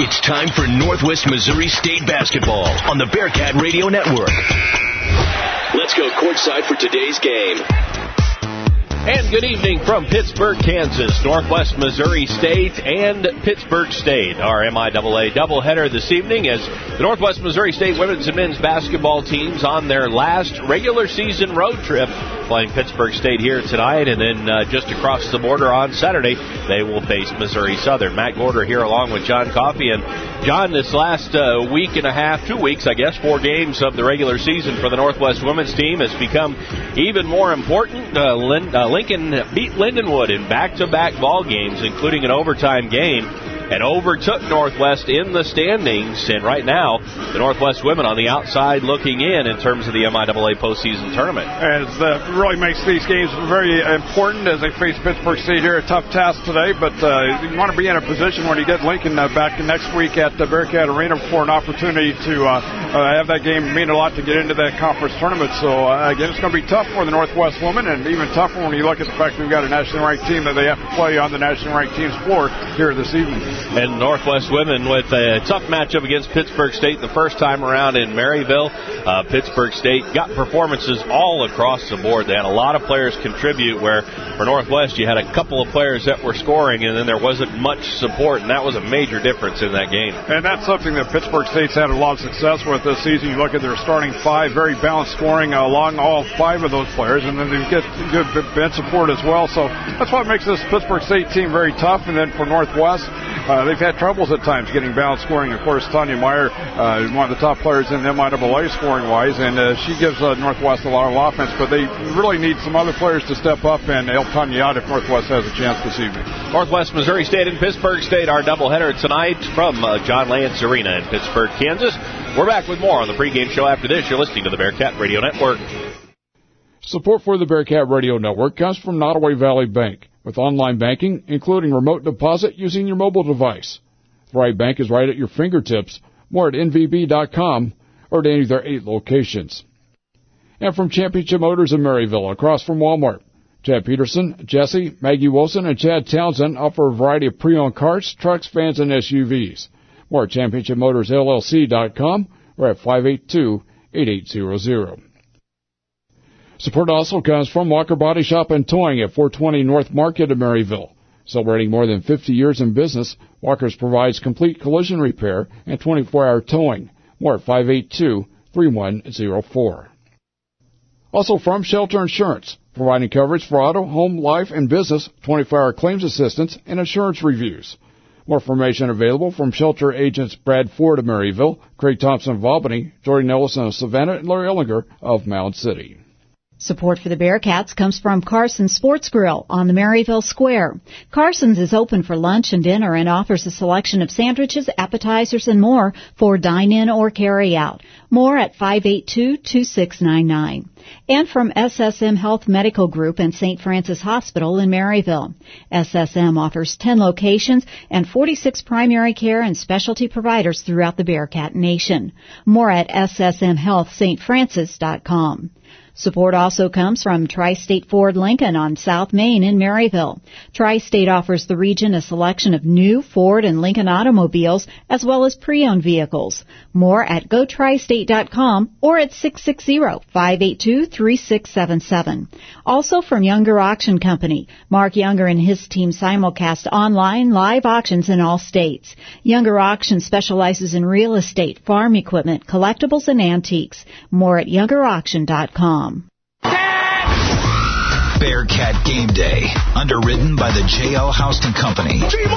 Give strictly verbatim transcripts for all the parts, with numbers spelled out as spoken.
It's time for Northwest Missouri State basketball on the Bearcat Radio Network. Let's go courtside for today's game. And good evening from Pittsburg, Kansas. Northwest Missouri State and Pittsburg State. Our M I A A doubleheader this evening as the Northwest Missouri State women's and men's basketball teams on their last regular season road trip, playing Pittsburg State here tonight, and then uh, just across the border on Saturday, they will face Missouri Southern. Matt Gorder here along with John Coffey. And John, this last uh, week and a half, two weeks, I guess, four games of the regular season for the Northwest women's team has become even more important. Uh, Lin- uh, Lincoln beat Lindenwood in back-to-back ball games, including an overtime game, and overtook Northwest in the standings. And right now, the Northwest women on the outside looking in in terms of the M I A A postseason tournament. As that really makes these games very important as they face Pittsburg State here. A tough task today, but uh, you want to be in a position when you get Lincoln uh, back next week at the Bearcat Arena for an opportunity to uh, uh, have that game mean a lot to get into that conference tournament. So, uh, again, it's going to be tough for the Northwest women, and even tougher when you look at the fact that we've got a nationally ranked team that they have to play on the nationally ranked team's floor here this evening. And Northwest women with a tough matchup against Pittsburg State the first time around in Maryville. Uh, Pittsburg State got performances all across the board. They had a lot of players contribute, where for Northwest you had a couple of players that were scoring and then there wasn't much support, and that was a major difference in that game. And that's something that Pittsburg State's had a lot of success with this season. You look at their starting five, very balanced scoring uh, along all five of those players, and then they get good bench support as well. So that's what makes this Pittsburg State team very tough. And then for Northwest, Uh, they've had troubles at times getting balanced scoring. Of course, Tanya Meyer uh, is one of the top players in M I A A scoring-wise, and uh, she gives uh, Northwest a lot of offense, but they really need some other players to step up and help Tanya out if Northwest has a chance this evening. Northwest Missouri State and Pittsburg State, our doubleheader tonight from uh, John Lance Arena in Pittsburg, Kansas. We're back with more on the pregame show after this. You're listening to the Bearcat Radio Network. Support for the Bearcat Radio Network comes from Nottoway Valley Bank, with online banking, including remote deposit using your mobile device. Thrive Bank is right at your fingertips. More at N V B dot com or at any of their eight locations. And from Championship Motors in Maryville, across from Walmart, Chad Peterson, Jesse, Maggie Wilson, and Chad Townsend offer a variety of pre-owned cars, trucks, vans, and S U Vs. More at Championship Motors L L C dot com or at five eight two, eight eight zero zero. Support also comes from Walker Body Shop and Towing at four twenty North Market in Maryville. Celebrating more than fifty years in business, Walker's provides complete collision repair and twenty-four hour towing. More at five eight two, three one zero four. Also from Shelter Insurance, providing coverage for auto, home, life, and business, twenty-four hour claims assistance, and insurance reviews. More information available from Shelter agents Brad Ford of Maryville, Craig Thompson of Albany, Jordan Ellison of Savannah, and Larry Ellinger of Mound City. Support for the Bearcats comes from Carson's Sports Grill on the Maryville Square. Carson's is open for lunch and dinner and offers a selection of sandwiches, appetizers, and more for dine-in or carry-out. More at five eight two, two six nine nine. And from S S M Health Medical Group and Saint Francis Hospital in Maryville. S S M offers ten locations and forty-six primary care and specialty providers throughout the Bearcat Nation. More at S S M health st francis dot com. Support also comes from Tri-State Ford Lincoln on South Main in Maryville. Tri-State offers the region a selection of new Ford and Lincoln automobiles as well as pre-owned vehicles. More at go tri state dot com or at six six zero, five eight two, three six seven seven. Also from Younger Auction Company, Mark Younger and his team simulcast online live auctions in all states. Younger Auction specializes in real estate, farm equipment, collectibles, and antiques. More at younger auction dot com. Bearcat Game Day, underwritten by the J L Houston Company.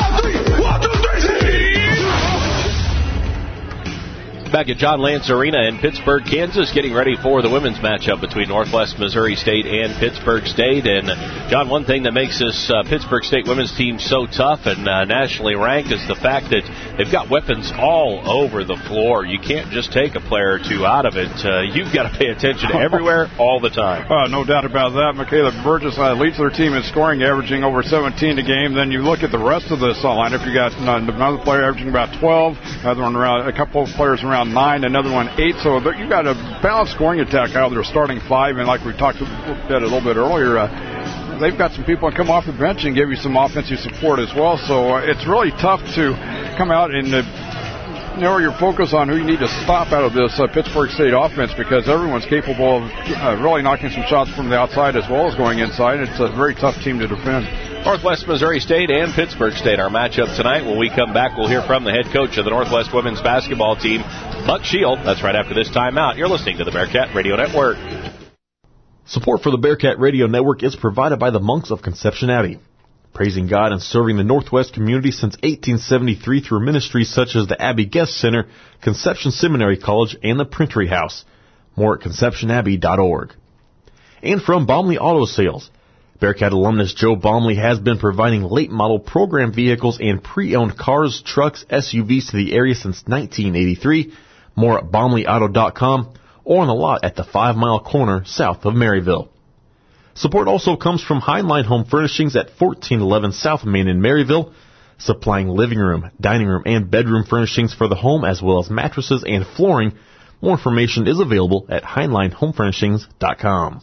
Back at John Lance Arena in Pittsburg, Kansas, getting ready for the women's matchup between Northwest Missouri State and Pittsburg State. And, John, one thing that makes this uh, Pittsburg State women's team so tough and uh, nationally ranked is the fact that they've got weapons all over the floor. You can't just take a player or two out of it. Uh, you've got to pay attention everywhere, all the time. Uh, no doubt about that. Michaela Burgess uh, leads their team in scoring, averaging over seventeen a game. Then you look at the rest of the lineup. You got another player averaging about twelve, another one around, a couple of players around nine, another one eight. So you've got a balanced scoring attack out of their starting five. And like we talked about a little bit earlier, uh, they've got some people that come off the bench and give you some offensive support as well. So uh, it's really tough to come out and uh, narrow your focus on who you need to stop out of this uh, Pittsburg State offense, because everyone's capable of uh, really knocking some shots from the outside as well as going inside. It's a very tough team to defend. Northwest Missouri State and Pittsburg State, our matchup tonight. When we come back, we'll hear from the head coach of the Northwest women's basketball team, Buck Shield. That's right after this timeout. You're listening to the Bearcat Radio Network. Support for the Bearcat Radio Network is provided by the Monks of Conception Abbey, praising God and serving the Northwest community since eighteen seventy-three through ministries such as the Abbey Guest Center, Conception Seminary College, and the Printery House. More at conception abbey dot org. And from Baumley Auto Sales, Bearcat alumnus Joe Baumley has been providing late-model program vehicles and pre-owned cars, trucks, S U Vs to the area since nineteen eighty-three. More at baumley auto dot com or on the lot at the Five Mile Corner south of Maryville. Support also comes from Heinlein Home Furnishings at fourteen eleven South Main in Maryville, supplying living room, dining room, and bedroom furnishings for the home as well as mattresses and flooring. More information is available at heinlein home furnishings dot com.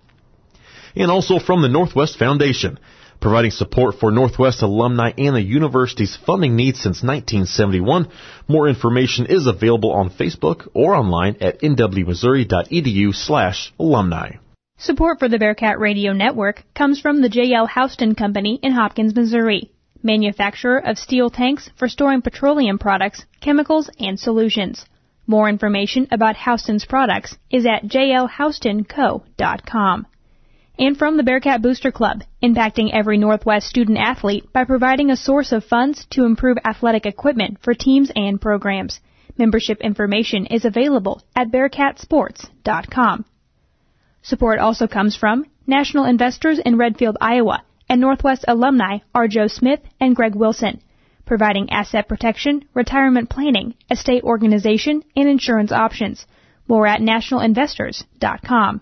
And also from the Northwest Foundation, providing support for Northwest alumni and the university's funding needs since nineteen seventy-one. More information is available on Facebook or online at n w missouri dot e d u slash alumni. Support for the Bearcat Radio Network comes from the J L Houston Company in Hopkins, Missouri, manufacturer of steel tanks for storing petroleum products, chemicals, and solutions. More information about Houston's products is at j l houston co dot com. And from the Bearcat Booster Club, impacting every Northwest student-athlete by providing a source of funds to improve athletic equipment for teams and programs. Membership information is available at bearcat sports dot com. Support also comes from National Investors in Redfield, Iowa, and Northwest alumni are Joe Smith and Greg Wilson, providing asset protection, retirement planning, estate organization, and insurance options. More at national investors dot com.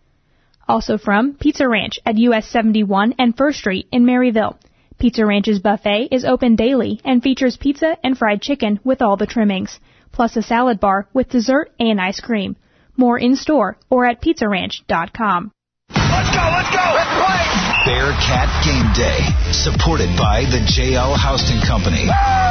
Also from Pizza Ranch at U S seventy-one and First Street in Maryville. Pizza Ranch's buffet is open daily and features pizza and fried chicken with all the trimmings, plus a salad bar with dessert and ice cream. More in-store or at pizza ranch dot com. Let's go, let's go, let's play! Bearcat Game Day, supported by the J L Houston Company.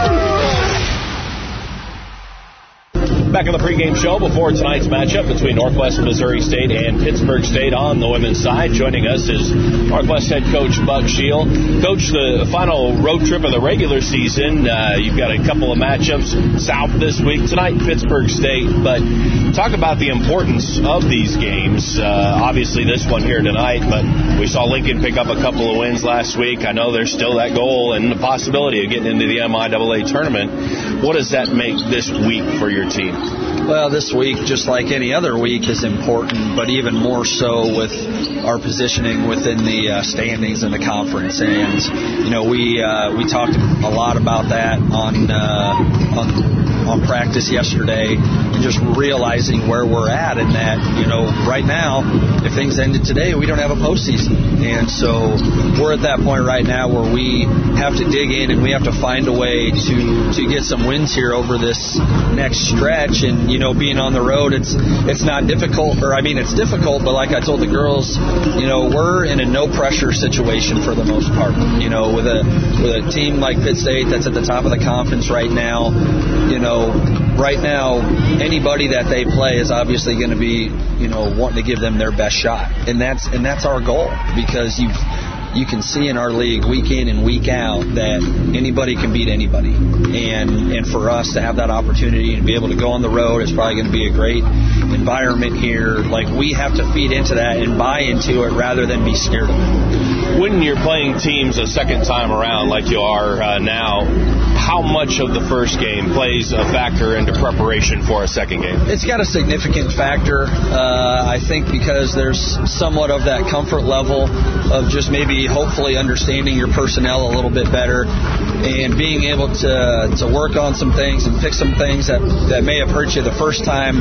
Back on the pregame show before tonight's matchup between Northwest Missouri State and Pittsburg State on the women's side. Joining us is Northwest head coach Buck Shield. Coach, the final road trip of the regular season, uh, you've got a couple of matchups south this week. Tonight, Pittsburg State. But talk about the importance of these games. Uh, obviously, this one here tonight, but we saw Lincoln pick up a couple of wins last week. I know there's still that goal and the possibility of getting into the M I A A tournament. What does that make this week for your team? Well, this week, just like any other week, is important, but even more so with our positioning within the uh, standings in the conference. And, you know, we uh, we talked a lot about that on, uh, on on practice yesterday, and just realizing where we're at, and that, you know, right now, if things ended today, we don't have a postseason. And so we're at that point right now where we have to dig in and we have to find a way to, to get some wins here over this next stretch. And, you know, being on the road, it's it's not difficult, or I mean, it's difficult, but like I told the girls, you know, we're in a no-pressure situation for the most part. You know, with a with a team like Pitt State that's at the top of the conference right now, you know, right now, anybody that they play is obviously going to be, you know, wanting to give them their best shot, and that's and that's our goal, because you you can see in our league week in and week out that anybody can beat anybody, and and for us to have that opportunity and be able to go on the road is probably going to be a great environment here. Like, we have to feed into that and buy into it rather than be scared of it. When you're playing teams a second time around like you are uh, now, how much of the first game plays a factor into preparation for a second game? It's got a significant factor, uh, I think, because there's somewhat of that comfort level of just maybe hopefully understanding your personnel a little bit better and being able to to work on some things and fix some things that, that may have hurt you the first time,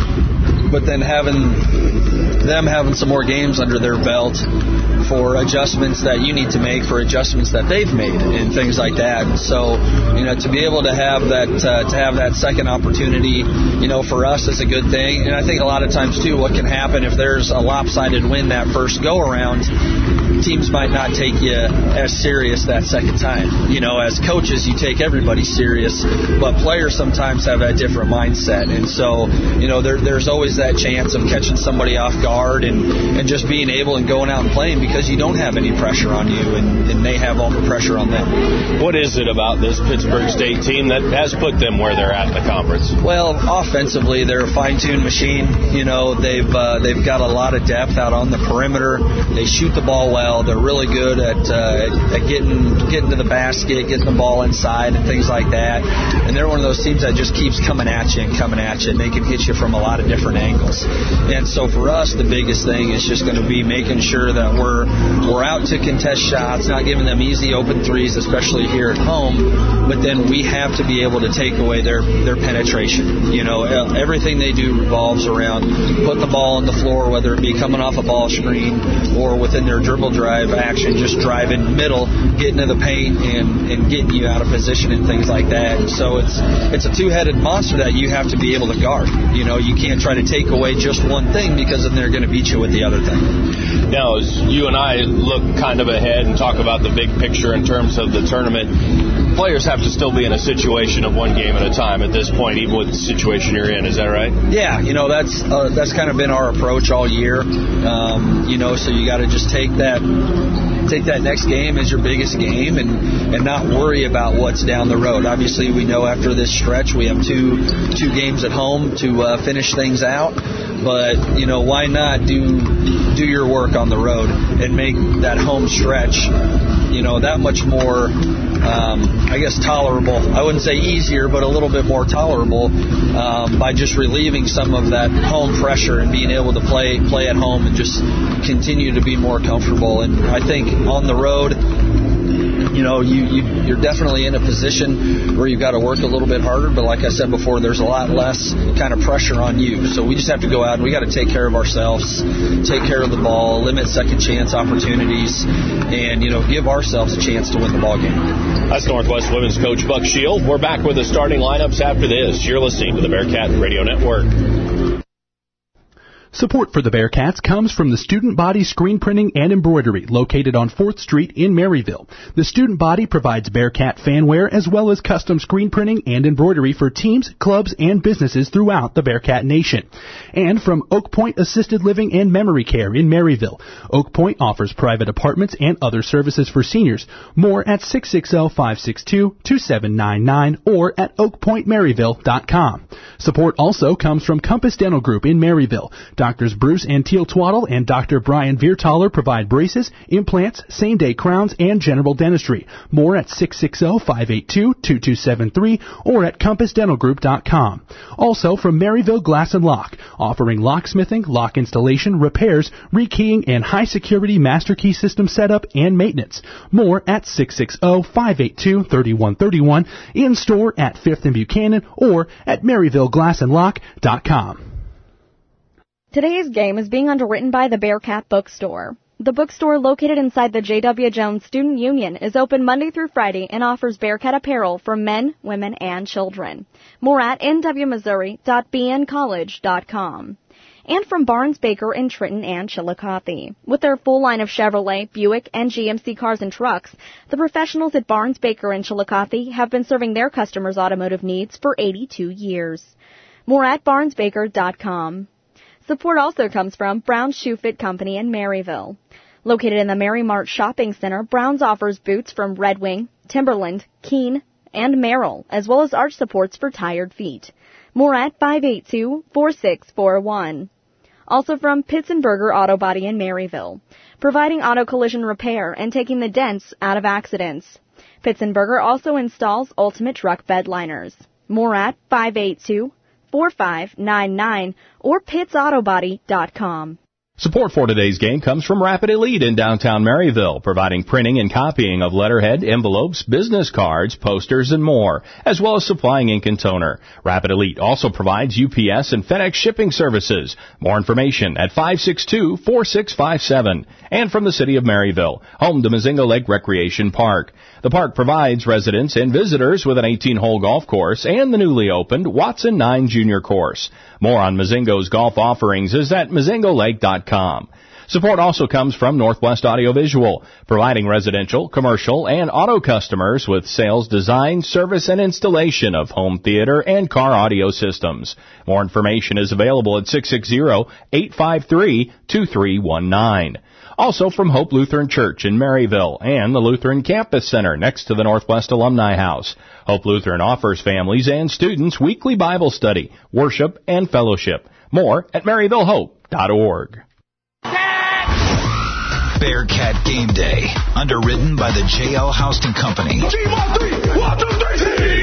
but then having them having some more games under their belt for adjustments that you need to make, for adjustments that they've made, and things like that. And so, you know, to be able to have that uh, to have that second opportunity, you know, for us is a good thing. And I think a lot of times too, what can happen if there's a lopsided win that first go around, teams might not take you as serious that second time. You know, as coaches, you take everybody serious, but players sometimes have a different mindset. And so, you know, there, there's always that chance of catching somebody off guard and, and just being able and going out and playing because you don't have any pressure on you and, and they have all the pressure on them. What is it about this Pittsburg State team that has put them where they're at in the conference? Well, offensively, they're a fine-tuned machine. You know, they've uh, they've got a lot of depth out on the perimeter. They shoot the ball well. They're really good at uh, at getting getting to the basket, getting the ball inside, and things like that. And they're one of those teams that just keeps coming at you and coming at you, and they can hit you from a lot of different angles. And so for us, the biggest thing is just going to be making sure that we're we're out to contest shots, not giving them easy open threes, especially here at home. But then we have to be able to take away their their penetration. You know, everything they do revolves around putting the ball on the floor, whether it be coming off a ball screen or within their dribble drive action, just driving middle, getting to the paint and, and getting you out of position and things like that. And so it's it's a two-headed monster that you have to be able to guard. You know, you can't try to take away just one thing because then they're going to beat you with the other thing. Now, as you and I look kind of ahead and talk about the big picture in terms of the tournament, players have to still be in a situation of one game at a time at this point, even with the situation you're in. Is that right? Yeah, you know, that's uh, that's kind of been our approach all year. Um, you know, so you got to just take that take that next game as your biggest game and, and not worry about what's down the road. Obviously, we know after this stretch we have two two games at home to uh, finish things out. But, you know, why not do do your work on the road and make that home stretch, you know, that much more, um, I guess, tolerable. I wouldn't say easier, but a little bit more tolerable um, by just relieving some of that home pressure and being able to play play at home and just continue to be more comfortable. And I think on the road, you know, you, you, you're definitely in a position where you've got to work a little bit harder. But like I said before, there's a lot less kind of pressure on you. So we just have to go out and we got to take care of ourselves, take care of the ball, limit second chance opportunities, and, you know, give ourselves a chance to win the ball game. That's Northwest Women's coach Buck Shield. We're back with the starting lineups after this. You're listening to the Bearcat Radio Network. Support for the Bearcats comes from the Student Body Screen Printing and Embroidery, located on fourth Street in Maryville. The Student Body provides Bearcat fanwear as well as custom screen printing and embroidery for teams, clubs, and businesses throughout the Bearcat Nation. And from Oak Point Assisted Living and Memory Care in Maryville. Oak Point offers private apartments and other services for seniors. More at six six zero, five six two, two seven nine nine or at oak point maryville dot com. Support also comes from Compass Dental Group in Maryville. Doctors Bruce and Teal Twaddle and Doctor Brian Viertaler provide braces, implants, same-day crowns, and general dentistry. More at six six zero, five eight two, two two seven three or at compass dental group dot com. Also from Maryville Glass and Lock, offering locksmithing, lock installation, repairs, rekeying, and high-security master key system setup and maintenance. More at six six zero, five eight two, three one three one, in-store at fifth and Buchanan, or at maryville glass and lock dot com. Today's game is being underwritten by the Bearcat Bookstore. The bookstore, located inside the J W. Jones Student Union, is open Monday through Friday and offers Bearcat apparel for men, women, and children. More at n w missouri dot b n college dot com. And from Barnes Baker in Trenton and Chillicothe. With their full line of Chevrolet, Buick, and G M C cars and trucks, the professionals at Barnes Baker in Chillicothe have been serving their customers' automotive needs for eighty-two years. More at barnes baker dot com. Support also comes from Brown's Shoe Fit Company in Maryville. Located in the Mary Mart Shopping Center, Brown's offers boots from Red Wing, Timberland, Keen, and Merrill, as well as arch supports for tired feet. More at five eight two, four six four one. Also from Pitts and Berger Auto Body in Maryville, providing auto collision repair and taking the dents out of accidents. Pitts and Berger also installs ultimate truck bed liners. More at five eight two, four five nine nine or pitts auto body dot com. Support for today's game comes from Rapid Elite in downtown Maryville, providing printing and copying of letterhead, envelopes, business cards, posters, and more, as well as supplying ink and toner. Rapid Elite also provides U P S and FedEx shipping services. More information at five six two, four six five seven. And from the city of Maryville, home to Mazingo Lake Recreation Park. The park provides residents and visitors with an eighteen-hole golf course and the newly opened Watson nine Junior course. More on Mazingo's golf offerings is at mazingo lake dot com. Support also comes from Northwest Audiovisual, providing residential, commercial, and auto customers with sales, design, service, and installation of home theater and car audio systems. More information is available at six six zero, eight five three, two three one nine. Also from Hope Lutheran Church in Maryville and the Lutheran Campus Center next to the Northwest Alumni House. Hope Lutheran offers families and students weekly Bible study, worship, and fellowship. More at maryville hope dot org. Bearcat Game Day, underwritten by the J L Houston Company. Team on three. One, two, three.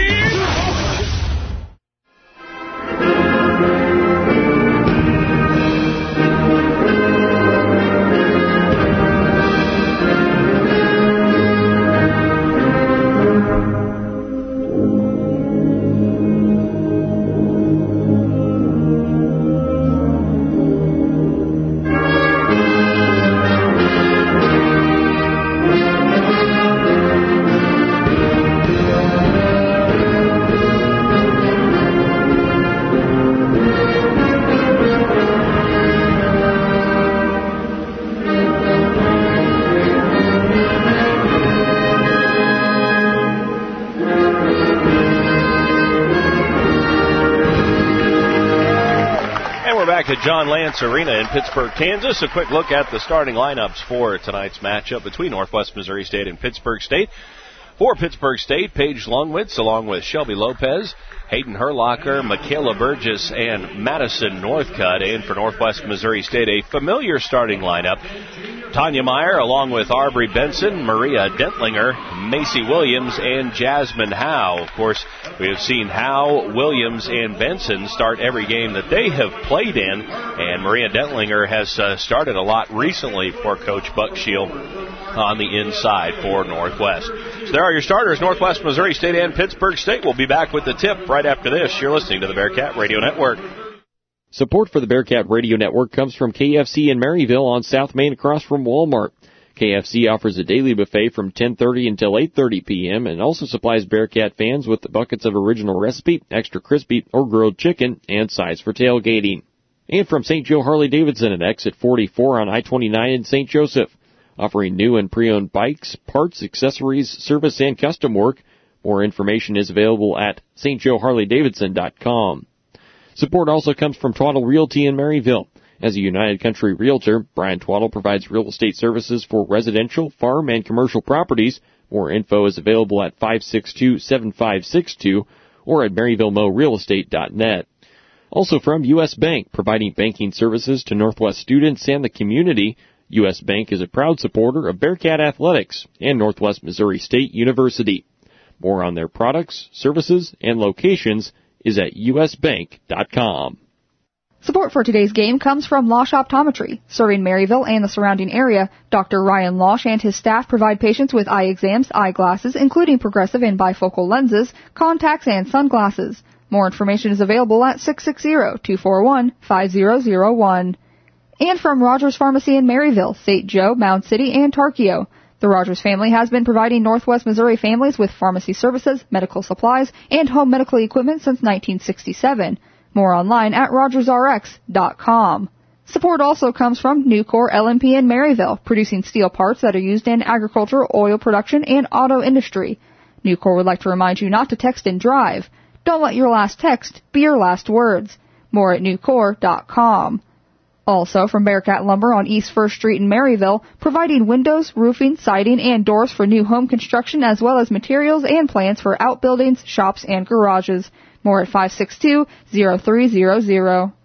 At John Lance Arena in Pittsburg, Kansas. A quick look at the starting lineups for tonight's matchup between Northwest Missouri State and Pittsburg State. For Pittsburg State, Paige Lungwitz along with Shelby Lopez, Hayden Herlocker, Michaela Burgess, and Madison Northcutt. And for Northwest Missouri State, a familiar starting lineup. Tanya Meyer along with Arbery Benson, Maria Dentlinger, Macy Williams, and Jasmine Howe. Of course, we have seen Howe, Williams, and Benson start every game that they have played in, and Maria Dentlinger has uh, started a lot recently for Coach Buck Shield on the inside for Northwest. So there are your starters, Northwest Missouri State and Pittsburg State. We'll be back with the tip right after this. You're listening to the Bearcat Radio Network. Support for the Bearcat Radio Network comes from K F C in Maryville on South Main across from Walmart. K F C offers a daily buffet from ten thirty until eight thirty p.m. and also supplies Bearcat fans with the buckets of original recipe, extra crispy, or grilled chicken, and sides for tailgating. And from Saint Joe Harley-Davidson at exit forty-four on I twenty-nine in Saint Joseph, offering new and pre-owned bikes, parts, accessories, service, and custom work. More information is available at s t joe harley davidson dot com. Support also comes from Twaddle Realty in Maryville. As a United Country Realtor, Brian Twaddle provides real estate services for residential, farm, and commercial properties. More info is available at five six two, seven five six two or at maryville mo real estate dot net. Also from U S Bank, providing banking services to Northwest students and the community. U S Bank is a proud supporter of Bearcat Athletics and Northwest Missouri State University. More on their products, services, and locations is at u s bank dot com. Support for today's game comes from Losh Optometry. Serving Maryville and the surrounding area, Doctor Ryan Losh and his staff provide patients with eye exams, eyeglasses, including progressive and bifocal lenses, contacts, and sunglasses. More information is available at six six zero, two four one, five zero zero one. And from Rogers Pharmacy in Maryville, Saint Joe, Mound City, and Tarkio. The Rogers family has been providing Northwest Missouri families with pharmacy services, medical supplies, and home medical equipment since nineteen sixty-seven. More online at rogers r x dot com. Support also comes from Nucor L M P in Maryville, producing steel parts that are used in agriculture, oil production, and auto industry. Nucor would like to remind you not to text and drive. Don't let your last text be your last words. More at nucor dot com. Also from Bearcat Lumber on East First Street in Maryville, providing windows, roofing, siding, and doors for new home construction, as well as materials and plans for outbuildings, shops, and garages. More at five six two, zero three zero zero.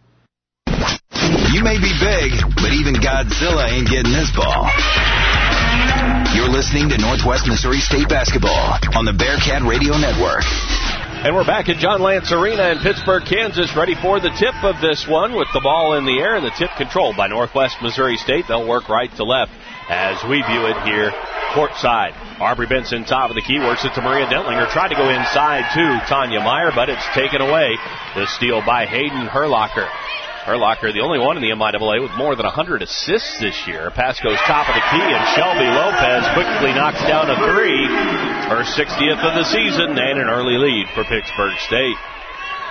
You may be big, but even Godzilla ain't getting this ball. You're listening to Northwest Missouri State Basketball on the Bearcat Radio Network. And we're back at John Lance Arena in Pittsburg, Kansas, ready for the tip of this one with the ball in the air and the tip controlled by Northwest Missouri State. They'll work right to left as we view it here courtside. Arbery Benson, top of the key, works it to Maria Dentlinger. Tried to go inside to Tanya Meyer, but it's taken away. The steal by Hayden Herlocker. Herlocker, the only one in the M I A A with more than one hundred assists this year. Pass goes top of the key, and Shelby Lopez quickly knocks down a three. Her sixtieth of the season, and an early lead for Pittsburg State.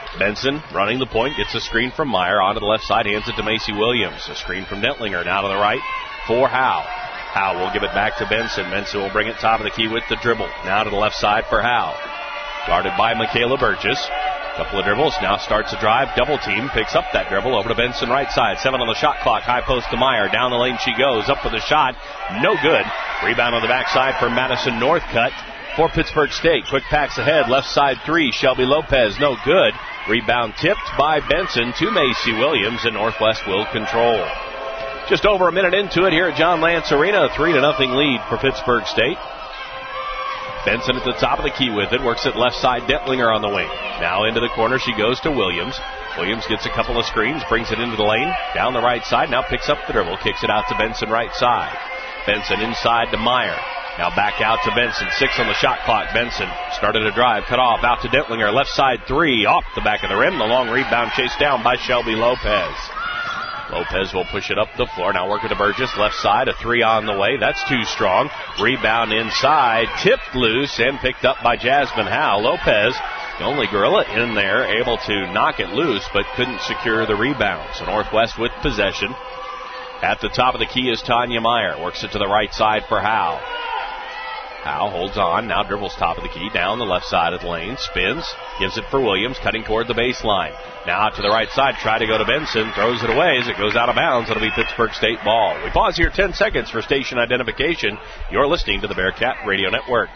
Benson running the point, gets a screen from Meyer onto the left side, hands it to Macy Williams. A screen from Dentlinger, now to the right for Howe. Howe will give it back to Benson. Benson will bring it top of the key with the dribble. Now to the left side for Howe. Guarded by Michaela Burgess. Couple of dribbles, now starts a drive, double team, picks up that dribble over to Benson right side. Seven on the shot clock, high post to Meyer. Down the lane she goes, up with a shot, no good. Rebound on the backside for Madison Northcutt for Pittsburg State. Quick pass ahead, left side three, Shelby Lopez, no good. Rebound tipped by Benson to Macy Williams, and Northwest will control. Just over a minute into it here at John Lance Arena, a three to nothing lead for Pittsburg State. Benson at the top of the key with it, works it left side, Dentlinger on the wing. Now into the corner, she goes to Williams. Williams gets a couple of screens, brings it into the lane, down the right side, now picks up the dribble, kicks it out to Benson right side. Benson inside to Meyer. Now back out to Benson, six on the shot clock. Benson started a drive, cut off, out to Dentlinger, left side three, off the back of the rim. The long rebound chased down by Shelby Lopez. Lopez will push it up the floor. Now working to Burgess, left side, a three on the way. That's too strong. Rebound inside, tipped loose and picked up by Jasmine Howe. Lopez, the only gorilla in there, able to knock it loose, but couldn't secure the rebound. So Northwest with possession. At the top of the key is Tanya Meyer. Works it to the right side for Howe. Howe holds on, now dribbles top of the key, down the left side of the lane, spins, gives it for Williams, cutting toward the baseline. Now to the right side, try to go to Benson, throws it away as it goes out of bounds. It'll be Pittsburg State ball. We pause here ten seconds for station identification. You're listening to the Bearcat Radio Network.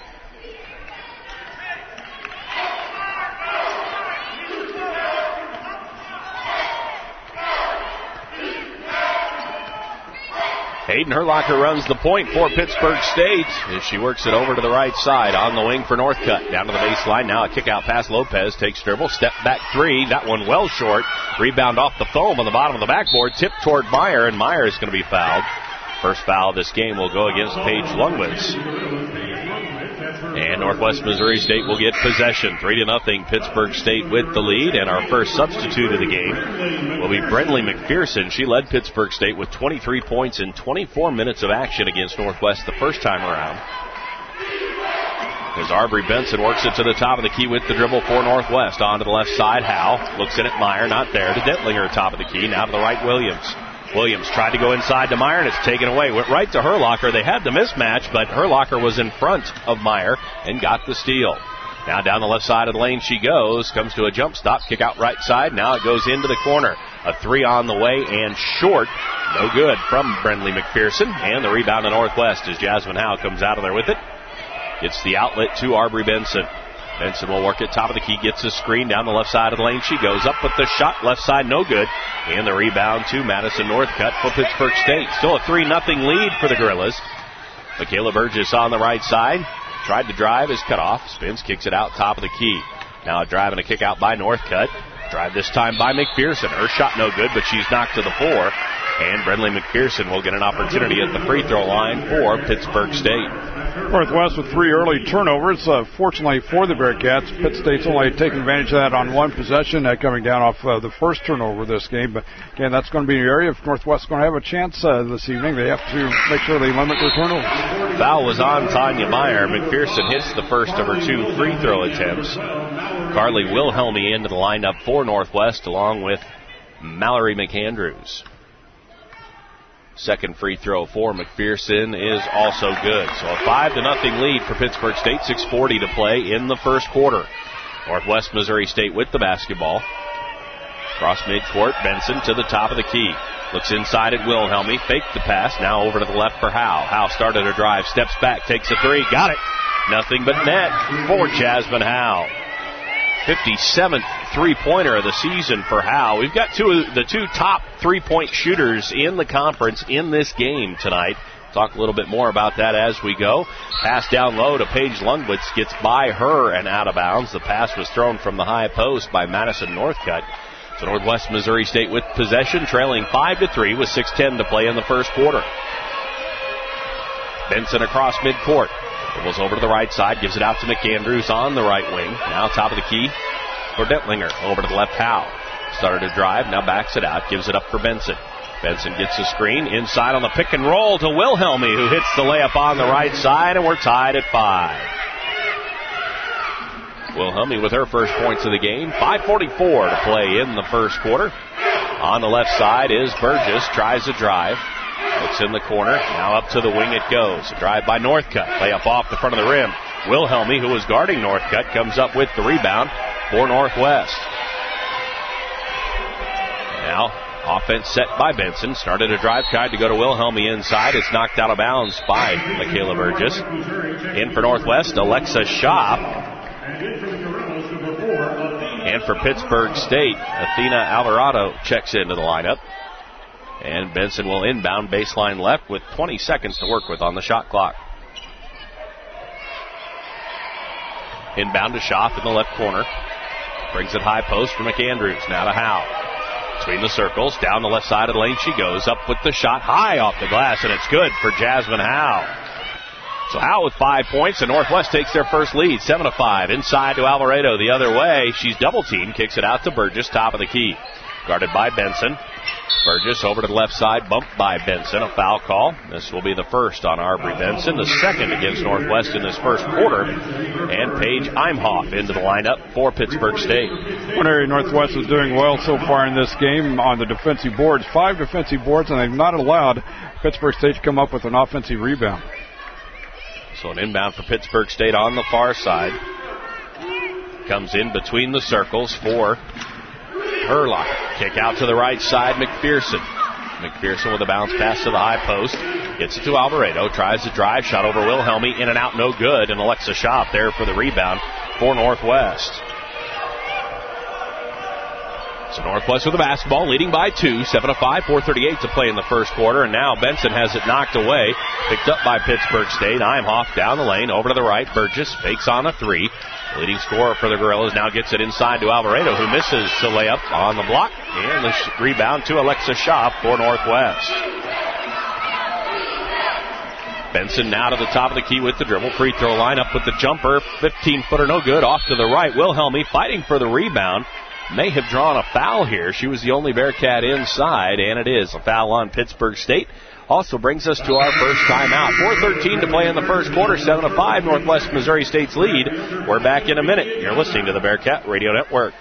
Hayden Herlocker runs the point for Pittsburg State as she works it over to the right side on the wing for Northcutt. Down to the baseline, now a kick out pass. Lopez takes dribble, step back three. That one well short. Rebound off the foam on the bottom of the backboard, tipped toward Meyer, and Meyer is going to be fouled. First foul of this game will go against Paige Lungwitz. And Northwest Missouri State will get possession. Three to nothing, Pittsburg State with the lead. And our first substitute of the game will be Brentley McPherson. She led Pittsburg State with twenty-three points in twenty-four minutes of action against Northwest the first time around. As Arbery Benson works it to the top of the key with the dribble for Northwest. On to the left side, Howe looks in at Meyer, not there. To Dentlinger, top of the key. Now to the right, Williams. Williams tried to go inside to Meyer, and it's taken away. Went right to Herlocker. They had the mismatch, but Herlocker was in front of Meyer and got the steal. Now down the left side of the lane she goes. Comes to a jump stop. Kick out right side. Now it goes into the corner. A three on the way and short. No good from Brentley McPherson. And the rebound to Northwest as Jasmine Howe comes out of there with it. Gets the outlet to Arbery Benson. Benson will work it top of the key, gets a screen down the left side of the lane. She goes up with the shot, left side, no good. And the rebound to Madison Northcutt for Pittsburg State. Still a three nothing lead for the Gorillas. Michaela Burgess on the right side. Tried to drive, is cut off. Spins, kicks it out top of the key. Now a drive and a kick out by Northcutt. Drive this time by McPherson. Her shot no good, but she's knocked to the floor. And Brentley McPherson will get an opportunity at the free throw line for Pittsburg State. Northwest with three early turnovers. Uh, fortunately for the Bearcats, Pitt State's only taking advantage of that on one possession, that coming down off uh, the first turnover of this game. But again, that's going to be an area if Northwest's going to have a chance uh, this evening. They have to make sure they limit their turnovers. Foul was on Tanya Meyer. McPherson hits the first of her two free throw attempts. Carly Wilhelmy into the lineup for Northwest along with Mallory McAndrews. Second free throw for McPherson is also good. So a five to nothing lead for Pittsburg State. six forty to play in the first quarter. Northwest Missouri State with the basketball. Cross midcourt, Benson to the top of the key. Looks inside at Wilhelmy, faked the pass, now over to the left for Howe. Howe started a drive, steps back, takes a three, got it. Nothing but net for Jasmine Howe. fifty-seventh three-pointer of the season for Howe. We've got two of the two top three-point shooters in the conference in this game tonight. Talk a little bit more about that as we go. Pass down low to Paige Lundwitz, gets by her and out of bounds. The pass was thrown from the high post by Madison Northcutt. So Northwest Missouri State with possession, trailing five to three with six ten to play in the first quarter. Benson across midcourt. Dribbles over to the right side, gives it out to McAndrews on the right wing. Now top of the key for Dentlinger. Over to the left, Howe. Started to drive, now backs it out, gives it up for Benson. Benson gets a screen inside on the pick and roll to Wilhelmy, who hits the layup on the right side, and we're tied at five. Wilhelmy with her first points of the game. five forty-four to play in the first quarter. On the left side is Burgess. Tries a drive. Looks in the corner. Now up to the wing it goes. A drive by Northcutt. Play up off the front of the rim. Wilhelmy, who was guarding Northcutt, comes up with the rebound for Northwest. Now, offense set by Benson. Started a drive, tried to go to Wilhelmy inside. It's knocked out of bounds by Michaela Burgess. In for Northwest, Alexa Schaaf. And for Pittsburg State, Athena Alvarado checks into the lineup. And Benson will inbound baseline left with twenty seconds to work with on the shot clock. Inbound to Schaaf in the left corner. Brings it high post for McAndrews. Now to Howe. Between the circles, down the left side of the lane she goes. Up with the shot, high off the glass, and it's good for Jasmine Howe. So Howe with five points, and Northwest takes their first lead, seven to five. Inside to Alvarado the other way. She's double-teamed, kicks it out to Burgess, top of the key. Guarded by Benson. Burgess over to the left side, bumped by Benson. A foul call. This will be the first on Arbery Benson, the second against Northwest in this first quarter. And Paige Imhoff into the lineup for Pittsburg State. One area Northwest is doing well so far in this game on the defensive boards. Five defensive boards, and they've not allowed Pittsburg State to come up with an offensive rebound. So an inbound for Pittsburg State on the far side. Comes in between the circles for Herlock. Kick out to the right side, McPherson. McPherson with a bounce pass to the high post. Gets it to Alvarado. Tries to drive. Shot over Wilhelmy. In and out, no good. And Alexa Schaaf there for the rebound for Northwest. So Northwest with the basketball, leading by two. seven to five, four thirty-eight to play in the first quarter. And now Benson has it knocked away. Picked up by Pittsburg State. Imhoff down the lane. Over to the right. Burgess fakes on a three. Leading scorer for the Gorillas now gets it inside to Alvarado, who misses the layup on the block. And the sh- rebound to Alexa Schaaf for Northwest. Benson now to the top of the key with the dribble. Free throw line up with the jumper. fifteen-footer no good. Off to the right. Wilhelmy fighting for the rebound. May have drawn a foul here. She was the only Bearcat inside, and it is a foul on Pittsburg State. Also brings us to our first timeout. four thirteen to play in the first quarter, seven to five, Northwest Missouri State's lead. We're back in a minute. You're listening to the Bearcat Radio Network.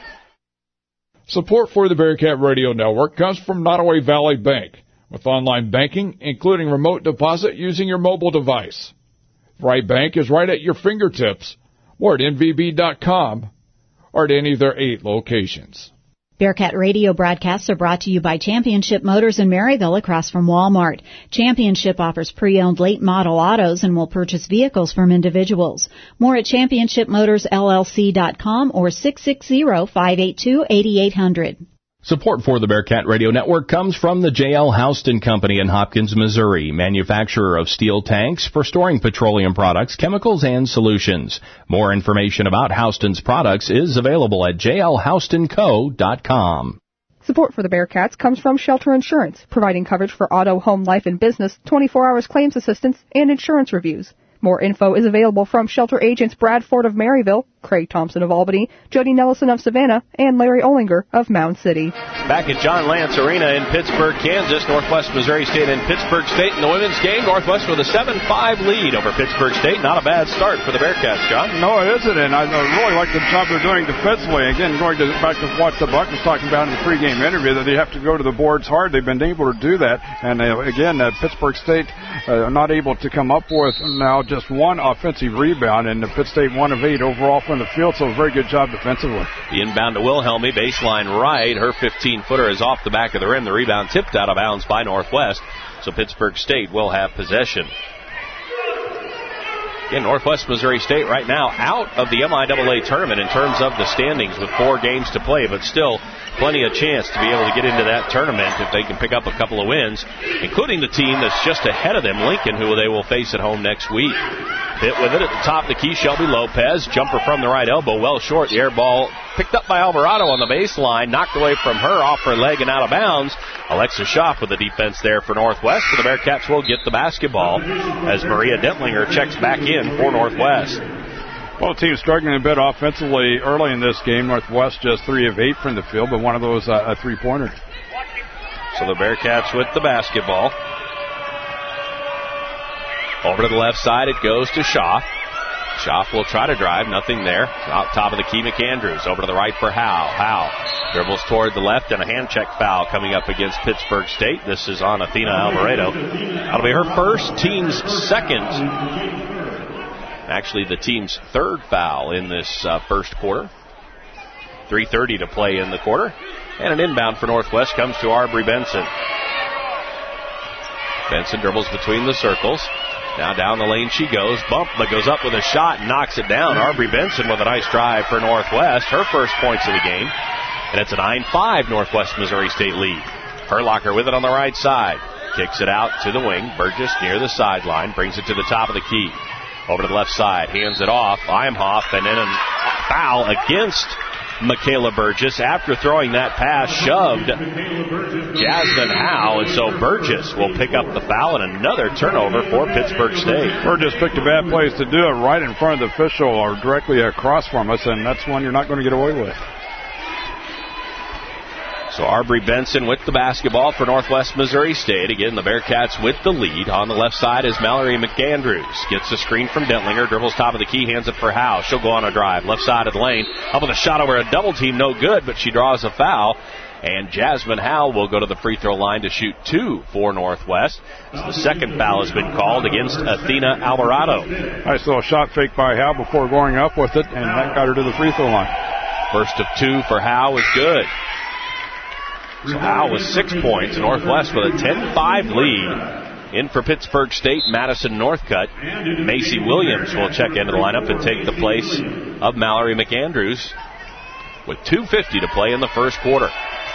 Support for the Bearcat Radio Network comes from Nottoway Valley Bank, with online banking, including remote deposit using your mobile device. The right bank is right at your fingertips, or at N V B dot com, or at any of their eight locations. Bearcat Radio broadcasts are brought to you by Championship Motors in Maryville across from Walmart. Championship offers pre-owned late model autos and will purchase vehicles from individuals. More at championship motors L L C dot com or six six zero, five eight two, eight eight zero zero. Support for the Bearcat Radio Network comes from the J L Houston Company in Hopkins, Missouri, manufacturer of steel tanks for storing petroleum products, chemicals, and solutions. More information about Houston's products is available at j l houston co dot com. Support for the Bearcats comes from Shelter Insurance, providing coverage for auto, home, life, and business, twenty-four hours claims assistance, and insurance reviews. More info is available from Shelter agents Brad Ford of Maryville, Craig Thompson of Albany, Jody Nellison of Savannah, and Larry Olinger of Mound City. Back at John Lance Arena in Pittsburg, Kansas, Northwest Missouri State and Pittsburg State in the women's game. Northwest with a seven five lead over Pittsburg State. Not a bad start for the Bearcats, John. No, it isn't, and I really like the job they're doing defensively. Again, going to, back to what the Buck was talking about in the pregame interview, that they have to go to the boards hard. They've been able to do that, and uh, again, uh, Pittsburg State uh, not able to come up with now just one offensive rebound, and Pitt State one of eight overall from the field, so a very good job defensively. The inbound to Wilhelmy, baseline right. Her fifteen-footer is off the back of the rim. The rebound tipped out of bounds by Northwest, so Pittsburg State will have possession. Again, Northwest Missouri State right now out of the M I A A tournament in terms of the standings with four games to play, but still plenty of chance to be able to get into that tournament if they can pick up a couple of wins, including the team that's just ahead of them, Lincoln, who they will face at home next week. Pitt with it at the top of the key, Shelby Lopez. Jumper from the right elbow, well short. The air ball picked up by Alvarado on the baseline, knocked away from her off her leg and out of bounds. Alexa Schaaf with the defense there for Northwest, but the Bearcats will get the basketball as Maria Dentlinger checks back in for Northwest. Both teams struggling a bit offensively early in this game. Northwest just three of eight from the field, but one of those uh, a three-pointer. So the Bearcats with the basketball. Over to the left side, it goes to Schaaf. Schaff will try to drive, nothing there. Out top of the key, McAndrews over to the right for Howe. Howe dribbles toward the left, and a hand check foul coming up against Pittsburg State. This is on Athena Alvarado. That'll be her first, team's second. Actually, the team's third foul in this uh, first quarter. three thirty to play in the quarter. And an inbound for Northwest comes to Arbery Benson. Benson dribbles between the circles. Now down the lane she goes. Bump, but goes up with a shot and knocks it down. Arbery Benson with a nice drive for Northwest. Her first points of the game. And it's a nine five Northwest Missouri State lead. Herlocker with it on the right side. Kicks it out to the wing. Burgess near the sideline. Brings it to the top of the key. Over to the left side. Hands it off. Imhoff, and then a foul against Michaela Burgess after throwing that pass, shoved Jasmine Howe, and so Burgess will pick up the foul and another turnover for Pittsburg State. Burgess picked a bad place to do it, right in front of the official or directly across from us, and that's one you're not going to get away with. So Arbery Benson with the basketball for Northwest Missouri State. Again, the Bearcats with the lead. On the left side is Mallory McAndrews. Gets a screen from Dentlinger. Dribbles top of the key. Hands it for Howe. She'll go on a drive. Left side of the lane. Up with a shot over a double team. No good, but she draws a foul. And Jasmine Howe will go to the free throw line to shoot two for Northwest. So the second foul has been called against Athena Alvarado. Nice little shot fake by Howe before going up with it, and that got her to the free throw line. First of two for Howe is good. So Howe with six points. Northwest with a ten five lead. In for Pittsburg State, Madison Northcutt. Macy Williams will check into the lineup and take the place of Mallory McAndrews with two fifty to play in the first quarter.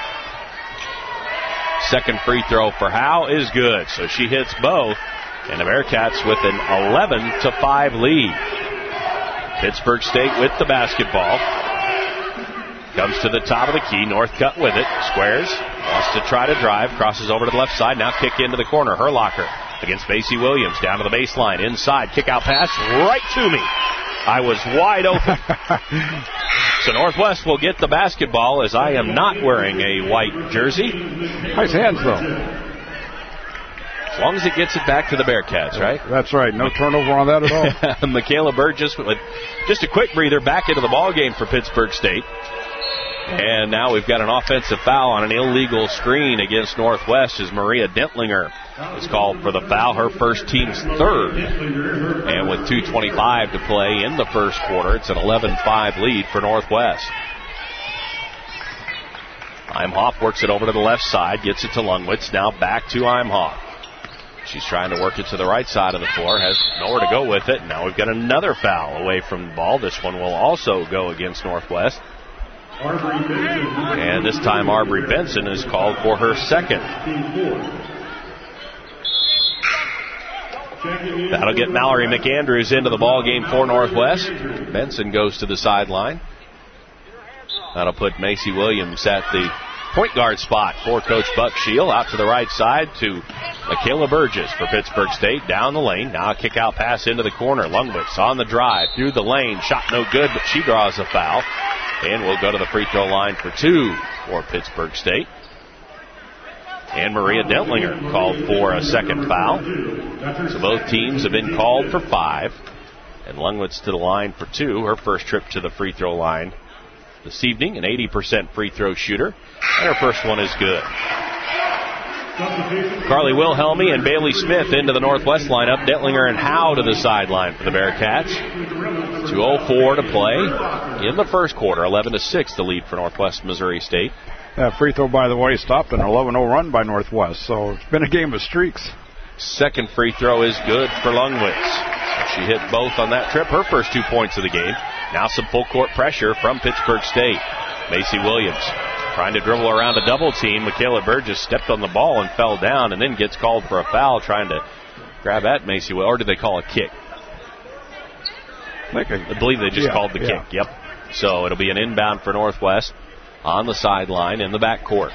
Second free throw for Howe is good. So she hits both. And the Bearcats with an eleven to five lead. Pittsburg State with the basketball. Comes to the top of the key. Northcutt with it. Squares. Wants to try to drive. Crosses over to the left side. Now kick into the corner. Herlocker against Macy Williams. Down to the baseline. Inside. Kick out pass. Right to me. I was wide open. So Northwest will get the basketball as I am not wearing a white jersey. Nice hands, though. As long as it gets it back to the Bearcats, right? That's right. No turnover on that at all. Michaela Burgess with just a quick breather back into the ball game for Pittsburg State. And now we've got an offensive foul on an illegal screen against Northwest as Maria Dentlinger is called for the foul, her first, team's third. And with two twenty-five to play in the first quarter, it's an eleven five lead for Northwest. Imhoff works it over to the left side, gets it to Lungwitz, now back to Imhoff. She's trying to work it to the right side of the floor, has nowhere to go with it. Now we've got another foul away from the ball. This one will also go against Northwest. And this time Arbery Benson is called for her second. That'll get Mallory McAndrews into the ball game for Northwest. Benson goes to the sideline. That'll put Macy Williams at the point guard spot for Coach Buck Shield. Out to the right side to Michaela Burgess for Pittsburg State. Down the lane. Now a kick out pass into the corner. Lungwitz on the drive. Through the lane. Shot no good, but she draws a foul. And we'll go to the free throw line for two for Pittsburg State. And Maria Dentlinger called for a second foul. So both teams have been called for five. And Lungwitz to the line for two. Her first trip to the free throw line this evening. An eighty percent free throw shooter. And her first one is good. Carly Wilhelmy and Bailey Smith into the Northwest lineup. Dentlinger and Howe to the sideline for the Bearcats. two oh four to play in the first quarter. eleven to six the lead for Northwest Missouri State. That free throw, by the way, stopped an eleven oh run by Northwest. So it's been a game of streaks. Second free throw is good for Lungwitz. She hit both on that trip. Her first two points of the game. Now some full court pressure from Pittsburg State. Macy Williams trying to dribble around a double team. Michaela Burgess stepped on the ball and fell down and then gets called for a foul trying to grab at Macy Williams. Or did they call a kick? I believe they just yeah, called the yeah. kick. Yep. So it'll be an inbound for Northwest on the sideline in the backcourt.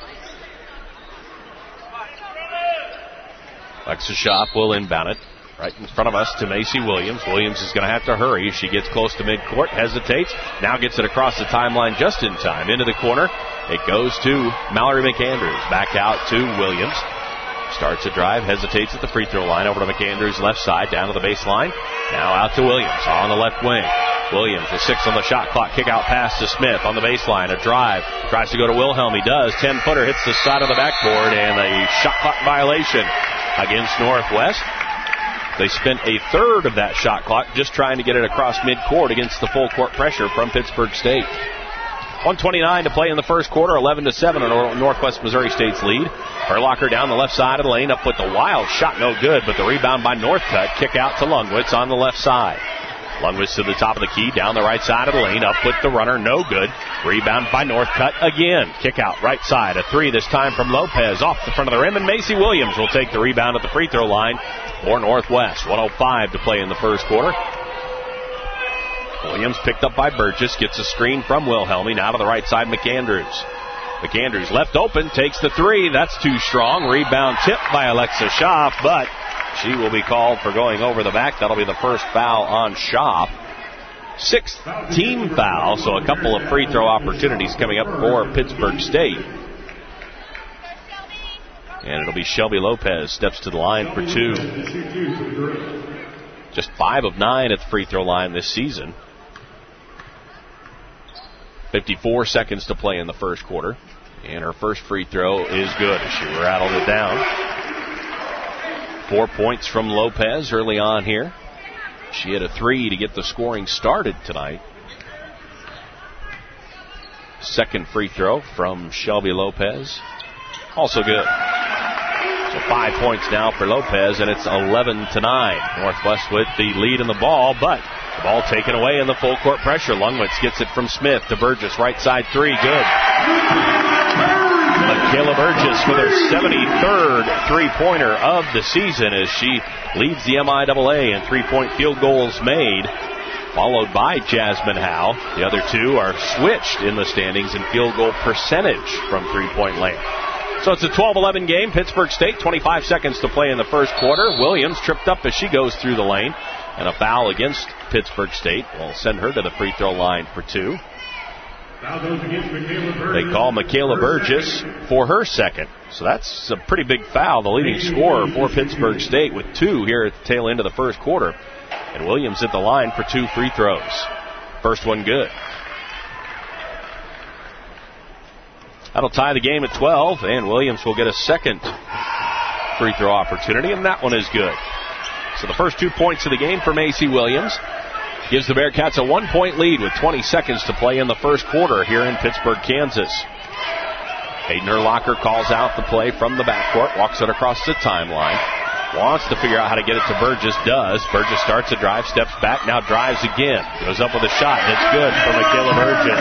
Alexa Schaaf will inbound it right in front of us to Macy Williams. Williams is going to have to hurry. She gets close to midcourt, hesitates, now gets it across the timeline just in time. Into the corner. It goes to Mallory McAndrews. Back out to Williams. Starts a drive, hesitates at the free throw line, over to McAndrews left side, down to the baseline. Now out to Williams on the left wing. Williams with six on the shot clock. Kick out pass to Smith on the baseline. A drive. Tries to go to Wilhelm. He does. ten-footer hits the side of the backboard, and a shot clock violation against Northwest. They spent a third of that shot clock just trying to get it across midcourt against the full court pressure from Pittsburg State. one twenty-nine to play in the first quarter, eleven to seven on Northwest Missouri State's lead. Urlacher down the left side of the lane, up with the wild shot, no good, but the rebound by Northcutt. Kick out to Lungwitz on the left side. Lungwitz to the top of the key, down the right side of the lane, up with the runner, no good. Rebound by Northcutt again. Kick out right side, a three this time from Lopez off the front of the rim, and Macy Williams will take the rebound at the free throw line for Northwest. one oh five to play in the first quarter. Williams picked up by Burgess, gets a screen from Wilhelmy. Now to the right side, McAndrews. McAndrews left open, takes the three. That's too strong. Rebound tipped by Alexa Schaaf, but she will be called for going over the back. That'll be the first foul on Schaaf. Sixth team foul, so a couple of free throw opportunities coming up for Pittsburg State. And it'll be Shelby Lopez steps to the line for two. Just five of nine at the free throw line this season. fifty-four seconds to play in the first quarter. And her first free throw is good as she rattled it down. Four points from Lopez early on here. She had a three to get the scoring started tonight. Second free throw from Shelby Lopez. Also good. So five points now for Lopez, and it's eleven to nine. Northwest with the lead in the ball, but the ball taken away in the full court pressure. Lungwitz gets it from Smith to Burgess. Right side three, good. Michaela Burgess with her seventy-third three-pointer of the season as she leads the M I A A in three-point field goals made, followed by Jasmine Howe. The other two are switched in the standings in field goal percentage from three-point land. So it's a twelve eleven game. Pittsburg State, twenty-five seconds to play in the first quarter. Williams tripped up as she goes through the lane. And a foul against Pittsburg State will send her to the free throw line for two. They call Michaela Burgess for her second. So that's a pretty big foul. The leading scorer for Pittsburg State with two here at the tail end of the first quarter. And Williams at the line for two free throws. First one good. That'll tie the game at twelve, and Williams will get a second free throw opportunity, and that one is good. So the first two points of the game for Macy Williams gives the Bearcats a one-point lead with twenty seconds to play in the first quarter here in Pittsburg, Kansas. Hayden Urlacher calls out the play from the backcourt, walks it across the timeline. Wants to figure out how to get it to Burgess, does. Burgess starts a drive, steps back, now drives again. Goes up with a shot, and it's good for Michaela Burgess.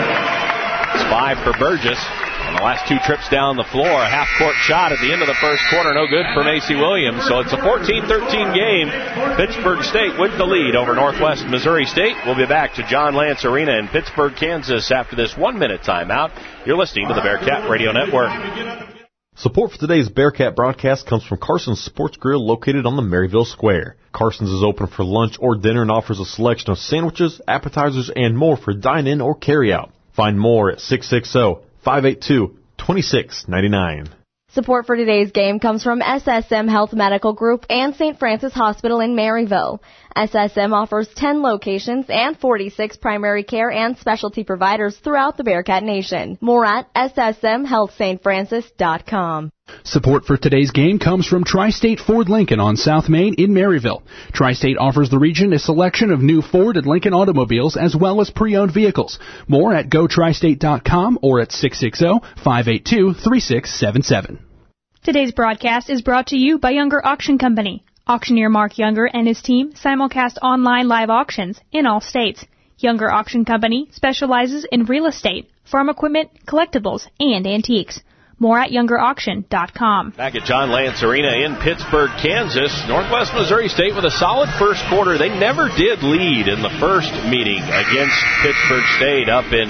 It's five for Burgess. On the last two trips down the floor, a half-court shot at the end of the first quarter, no good for Macy Williams. So it's a fourteen thirteen game. Pittsburg State with the lead over Northwest Missouri State. We'll be back to John Lance Arena in Pittsburg, Kansas after this one-minute timeout. You're listening to the Bearcat Radio Network. Support for today's Bearcat broadcast comes from Carson's Sports Grill located on the Maryville Square. Carson's is open for lunch or dinner and offers a selection of sandwiches, appetizers, and more for dine-in or carry-out. Find more at six six zero, five eight two, two six nine nine. Support for today's game comes from S S M Health Medical Group and Saint Francis Hospital in Maryville. S S M offers ten locations and forty-six primary care and specialty providers throughout the Bearcat Nation. More at S S M health saint francis dot com. Support for today's game comes from Tri-State Ford Lincoln on South Main in Maryville. Tri-State offers the region a selection of new Ford and Lincoln automobiles as well as pre-owned vehicles. More at go tri state dot com or at six six zero, five eight two, three six seven seven. Today's broadcast is brought to you by Younger Auction Company. Auctioneer Mark Younger and his team simulcast online live auctions in all states. Younger Auction Company specializes in real estate, farm equipment, collectibles, and antiques. More at younger auction dot com. Back at John Lance Arena in Pittsburg, Kansas. Northwest Missouri State with a solid first quarter. They never did lead in the first meeting against Pittsburg State up in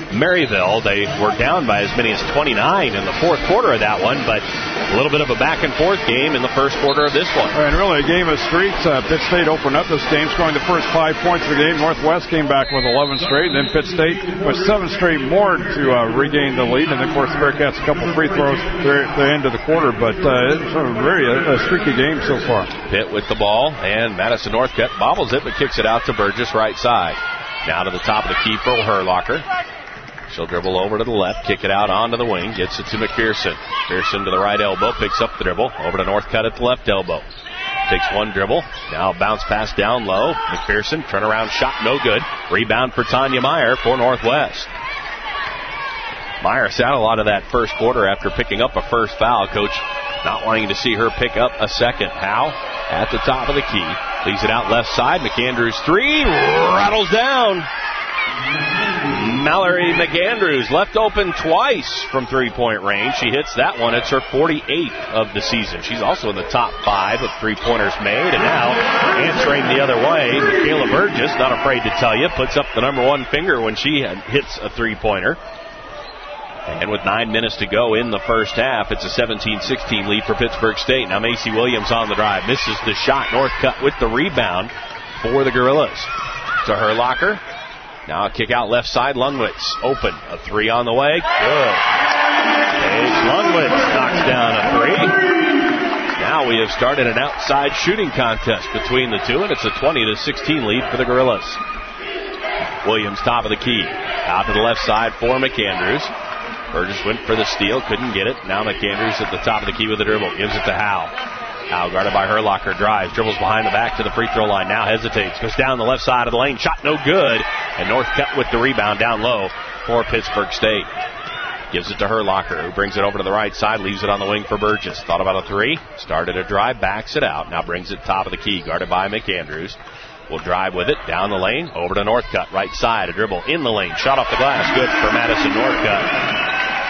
Maryville. They were down by as many as twenty-nine in the fourth quarter of that one, but a little bit of a back-and-forth game in the first quarter of this one. And really a game of streaks. Uh, Pitt State opened up this game, scoring the first five points of the game. Northwest came back with eleven straight, and then Pitt State with seven straight more to uh, regain the lead. And, of course, the Bearcats a couple free throws there at the end of the quarter, but uh, it's a very a, a streaky game so far. Pitt with the ball, and Madison Northcutt bobbles it, but kicks it out to Burgess right side. Now to the top of the key for Herlocker. She'll dribble over to the left, kick it out onto the wing, gets it to McPherson. McPherson to the right elbow, picks up the dribble, over to Northcutt at the left elbow. Takes one dribble, now bounce pass down low. McPherson, turnaround shot, no good. Rebound for Tanya Meyer for Northwest. Meyer sat a lot of that first quarter after picking up a first foul. Coach not wanting to see her pick up a second. Howe at the top of the key. Leaves it out left side. McAndrews three, rattles down. Mallory McAndrews left open twice from three-point range. She hits that one. It's her forty-eighth of the season. She's also in the top five of three-pointers made. And now, answering the other way, Michaela Burgess, not afraid to tell you, puts up the number one finger when she hits a three-pointer. And with nine minutes to go in the first half, it's a seventeen sixteen lead for Pittsburgh State. Now Macy Williams on the drive. Misses the shot. Northcutt with the rebound for the Gorillas. To Herlocker. Now a kick out left side. Lungwitz open. A three on the way. Good. Paige Lungwitz knocks down a three. Now we have started an outside shooting contest between the two, and it's a twenty to sixteen lead for the Gorillas. Williams top of the key. Out to the left side for McAndrews. Burgess went for the steal, couldn't get it. Now McAndrews at the top of the key with the dribble. Gives it to Howe. Howe guarded by Herlocker, drives, dribbles behind the back to the free throw line. Now hesitates, goes down the left side of the lane. Shot no good. And Northcutt with the rebound down low for Pittsburgh State. Gives it to Herlocker, who brings it over to the right side, leaves it on the wing for Burgess. Thought about a three, started a drive, backs it out. Now brings it top of the key, guarded by McAndrews. Will drive with it, down the lane, over to Northcutt, right side, a dribble in the lane. Shot off the glass, good for Madison Northcutt.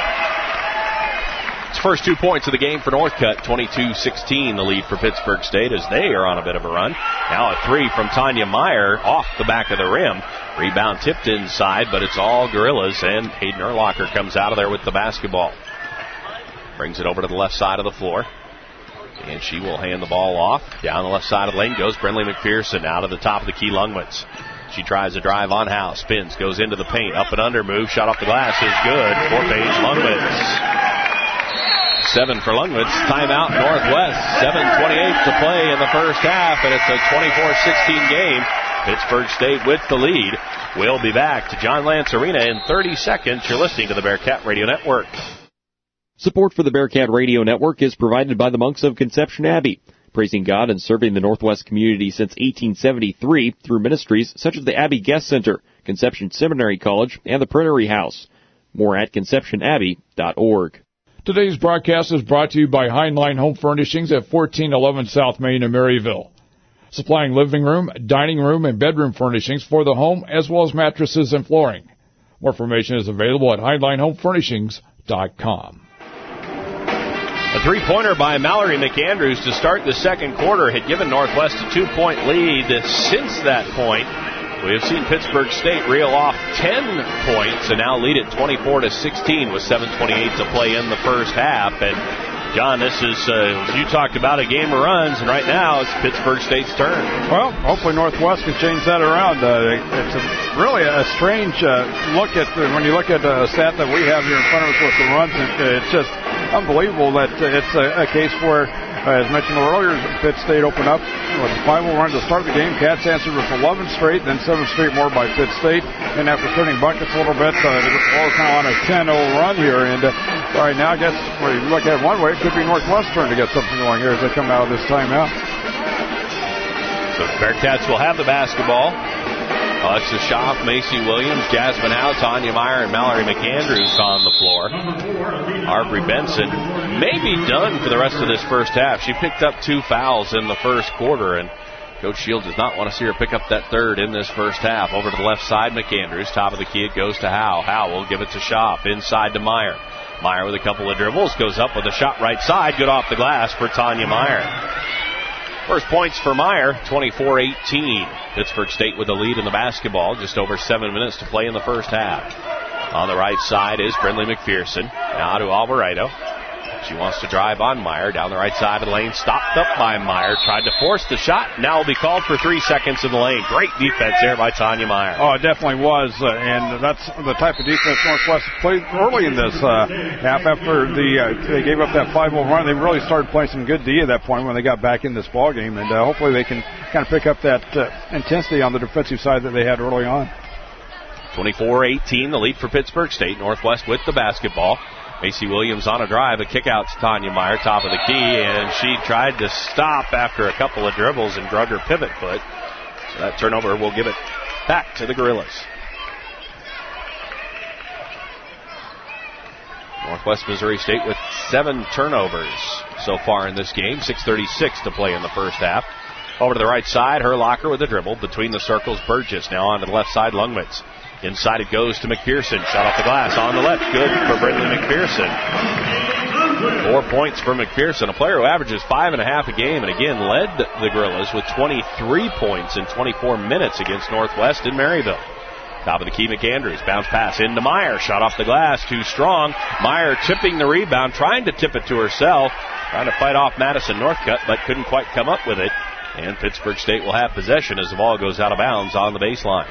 First two points of the game for Northcutt, twenty-two sixteen, the lead for Pittsburgh State as they are on a bit of a run. Now a three from Tanya Meyer off the back of the rim. Rebound tipped inside, but it's all Gorillas, and Hayden Herlocker comes out of there with the basketball. Brings it over to the left side of the floor, and she will hand the ball off. Down the left side of the lane goes Brinley McPherson, out of the top of the key, Lungwitz. She tries a drive on Howe, spins, goes into the paint, up and under move, shot off the glass is good for Paige Lungwitz. Seven for Lungwitz. Timeout Northwest. seven twenty-eight to play in the first half, and it's a twenty-four sixteen game. Pittsburgh State with the lead. We'll be back to John Lance Arena in thirty seconds. You're listening to the Bearcat Radio Network. Support for the Bearcat Radio Network is provided by the monks of Conception Abbey, praising God and serving the Northwest community since eighteen seventy-three through ministries such as the Abbey Guest Center, Conception Seminary College, and the Prairie House. More at conception abbey dot org. Today's broadcast is brought to you by Heinlein Home Furnishings at fourteen eleven South Main in Maryville, supplying living room, dining room, and bedroom furnishings for the home as well as mattresses and flooring. More information is available at heinlein home furnishings dot com. A three-pointer by Mallory McAndrews to start the second quarter had given Northwest a two-point lead. Since that point, we have seen Pittsburgh State reel off ten points and now lead at twenty-four to sixteen with seven twenty-eight to play in the first half. And John, this is, uh, you talked about a game of runs, and right now it's Pittsburgh State's turn. Well, hopefully Northwest can change that around. Uh, it's a, really a strange uh, look at, the, when you look at the stat that we have here in front of us with the runs, it, it's just unbelievable that it's a, a case where, uh, as mentioned earlier, Pitt State opened up with a five oh run to start the game. Cats answered with eleven straight, then seven straight more by Pitt State. And after turning buckets a little bit, uh, the ball's now on a ten oh run here. And uh, right now, I guess when you look at it one way, it could be Northwest's turn to get something going here as they come out of this timeout. So the Bearcats will have the basketball. Alexa Schaaf, Macy Williams, Jasmine Howe, Tanya Meyer, and Mallory McAndrews on the floor. Aubrey Benson may be done for the rest of this first half. She picked up two fouls in the first quarter, and Coach Shields does not want to see her pick up that third in this first half. Over to the left side, McAndrews. Top of the key, it goes to Howe. Howe will give it to Schaaf. Inside to Meyer. Meyer with a couple of dribbles, goes up with a shot right side. Good off the glass for Tanya Meyer. First points for Meyer, twenty-four eighteen. Pittsburgh State with the lead in the basketball. Just over seven minutes to play in the first half. On the right side is Brindley McPherson. Now to Alvarado. She wants to drive on Meyer down the right side of the lane. Stopped up by Meyer. Tried to force the shot. Now will be called for three seconds in the lane. Great defense there by Tanya Meyer. Oh, it definitely was. Uh, and that's the type of defense Northwest played early in this uh, half. After the uh, they gave up that five oh run, they really started playing some good D at that point when they got back in this ball game. And uh, hopefully they can kind of pick up that uh, intensity on the defensive side that they had early on. twenty-four eighteen, the lead for Pittsburgh State. Northwest with the basketball. Macy Williams on a drive, a kick out to Tanya Meyer, top of the key, and she tried to stop after a couple of dribbles and drug her pivot foot. So that turnover will give it back to the Gorillas. Northwest Missouri State with seven turnovers so far in this game, six thirty-six to play in the first half. Over to the right side, Herlocker with a dribble. Between the circles, Burgess. Now on to the left side, Lungwitz. Inside it goes to McPherson. Shot off the glass on the left. Good for Brindley McPherson. Four points for McPherson, a player who averages five and a half a game, and again led the Gorillas with twenty-three points in twenty-four minutes against Northwest in Maryville. Top of the key, McAndrews. Bounce pass into Meyer. Shot off the glass. Too strong. Meyer tipping the rebound, trying to tip it to herself. Trying to fight off Madison Northcutt, but couldn't quite come up with it. And Pittsburgh State will have possession as the ball goes out of bounds on the baseline.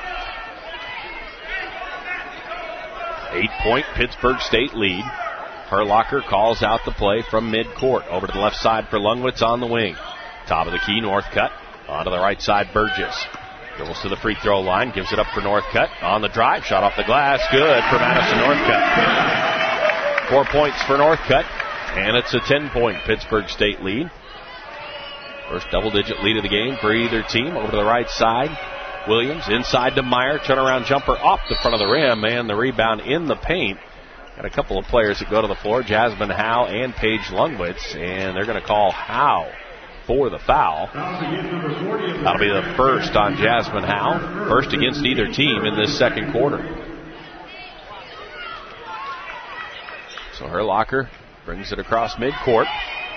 Eight-point Pittsburgh State lead. Herlocker calls out the play from midcourt. Over to the left side for Lungwitz on the wing. Top of the key, Northcutt. Onto the right side, Burgess. Dribbles to the free throw line. Gives it up for Northcutt. On the drive. Shot off the glass. Good for Madison Northcutt. Four points for Northcutt. And it's a ten-point Pittsburgh State lead. First double-digit lead of the game for either team. Over to the right side. Williams inside to Meyer. Turnaround jumper off the front of the rim. And the rebound in the paint. Got a couple of players that go to the floor. Jasmine Howe and Paige Lungwitz. And they're going to call Howe for the foul. That'll be the first on Jasmine Howe. First against either team in this second quarter. So Herlocker brings it across midcourt.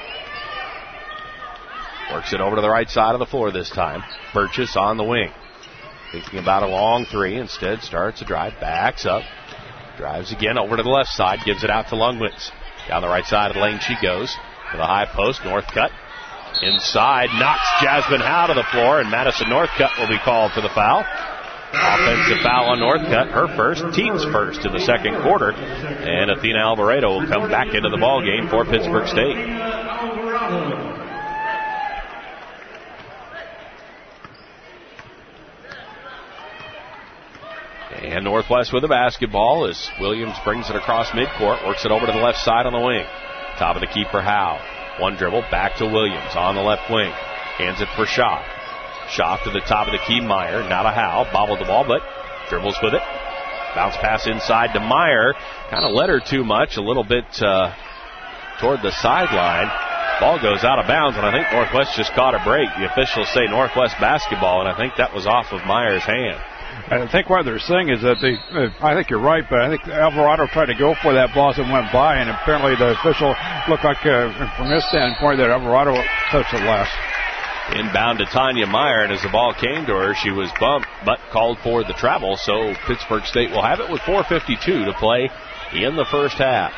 Works it over to the right side of the floor this time. Burgess on the wing. Thinking about a long three. Instead starts a drive. Backs up. Drives again over to the left side. Gives it out to Lungwitz. Down the right side of the lane she goes. To the high post. Northcutt. Inside. Knocks Jasmine Howe to the floor. And Madison Northcutt will be called for the foul. Offensive foul on Northcutt. Her first. Team's first in the second quarter. And Athena Alvarado will come back into the ball game for Pittsburgh State. And Northwest with the basketball as Williams brings it across midcourt, works it over to the left side on the wing. Top of the key for Howe. One dribble, back to Williams on the left wing. Hands it for Shaw. Shaw to the top of the key, Meyer. Not a Howe. Bobbled the ball, but dribbles with it. Bounce pass inside to Meyer. Kind of led her too much, a little bit uh, toward the sideline. Ball goes out of bounds, and I think Northwest just caught a break. The officials say Northwest basketball, and I think that was off of Meyer's hand. I think what they're saying is that they, I think you're right, but I think Alvarado tried to go for that ball as it went by, and apparently the official looked like, uh, from his standpoint, that Alvarado touched it last. Inbound to Tanya Meyer, and as the ball came to her, she was bumped, but called for the travel, so Pittsburgh State will have it with four fifty-two to play in the first half.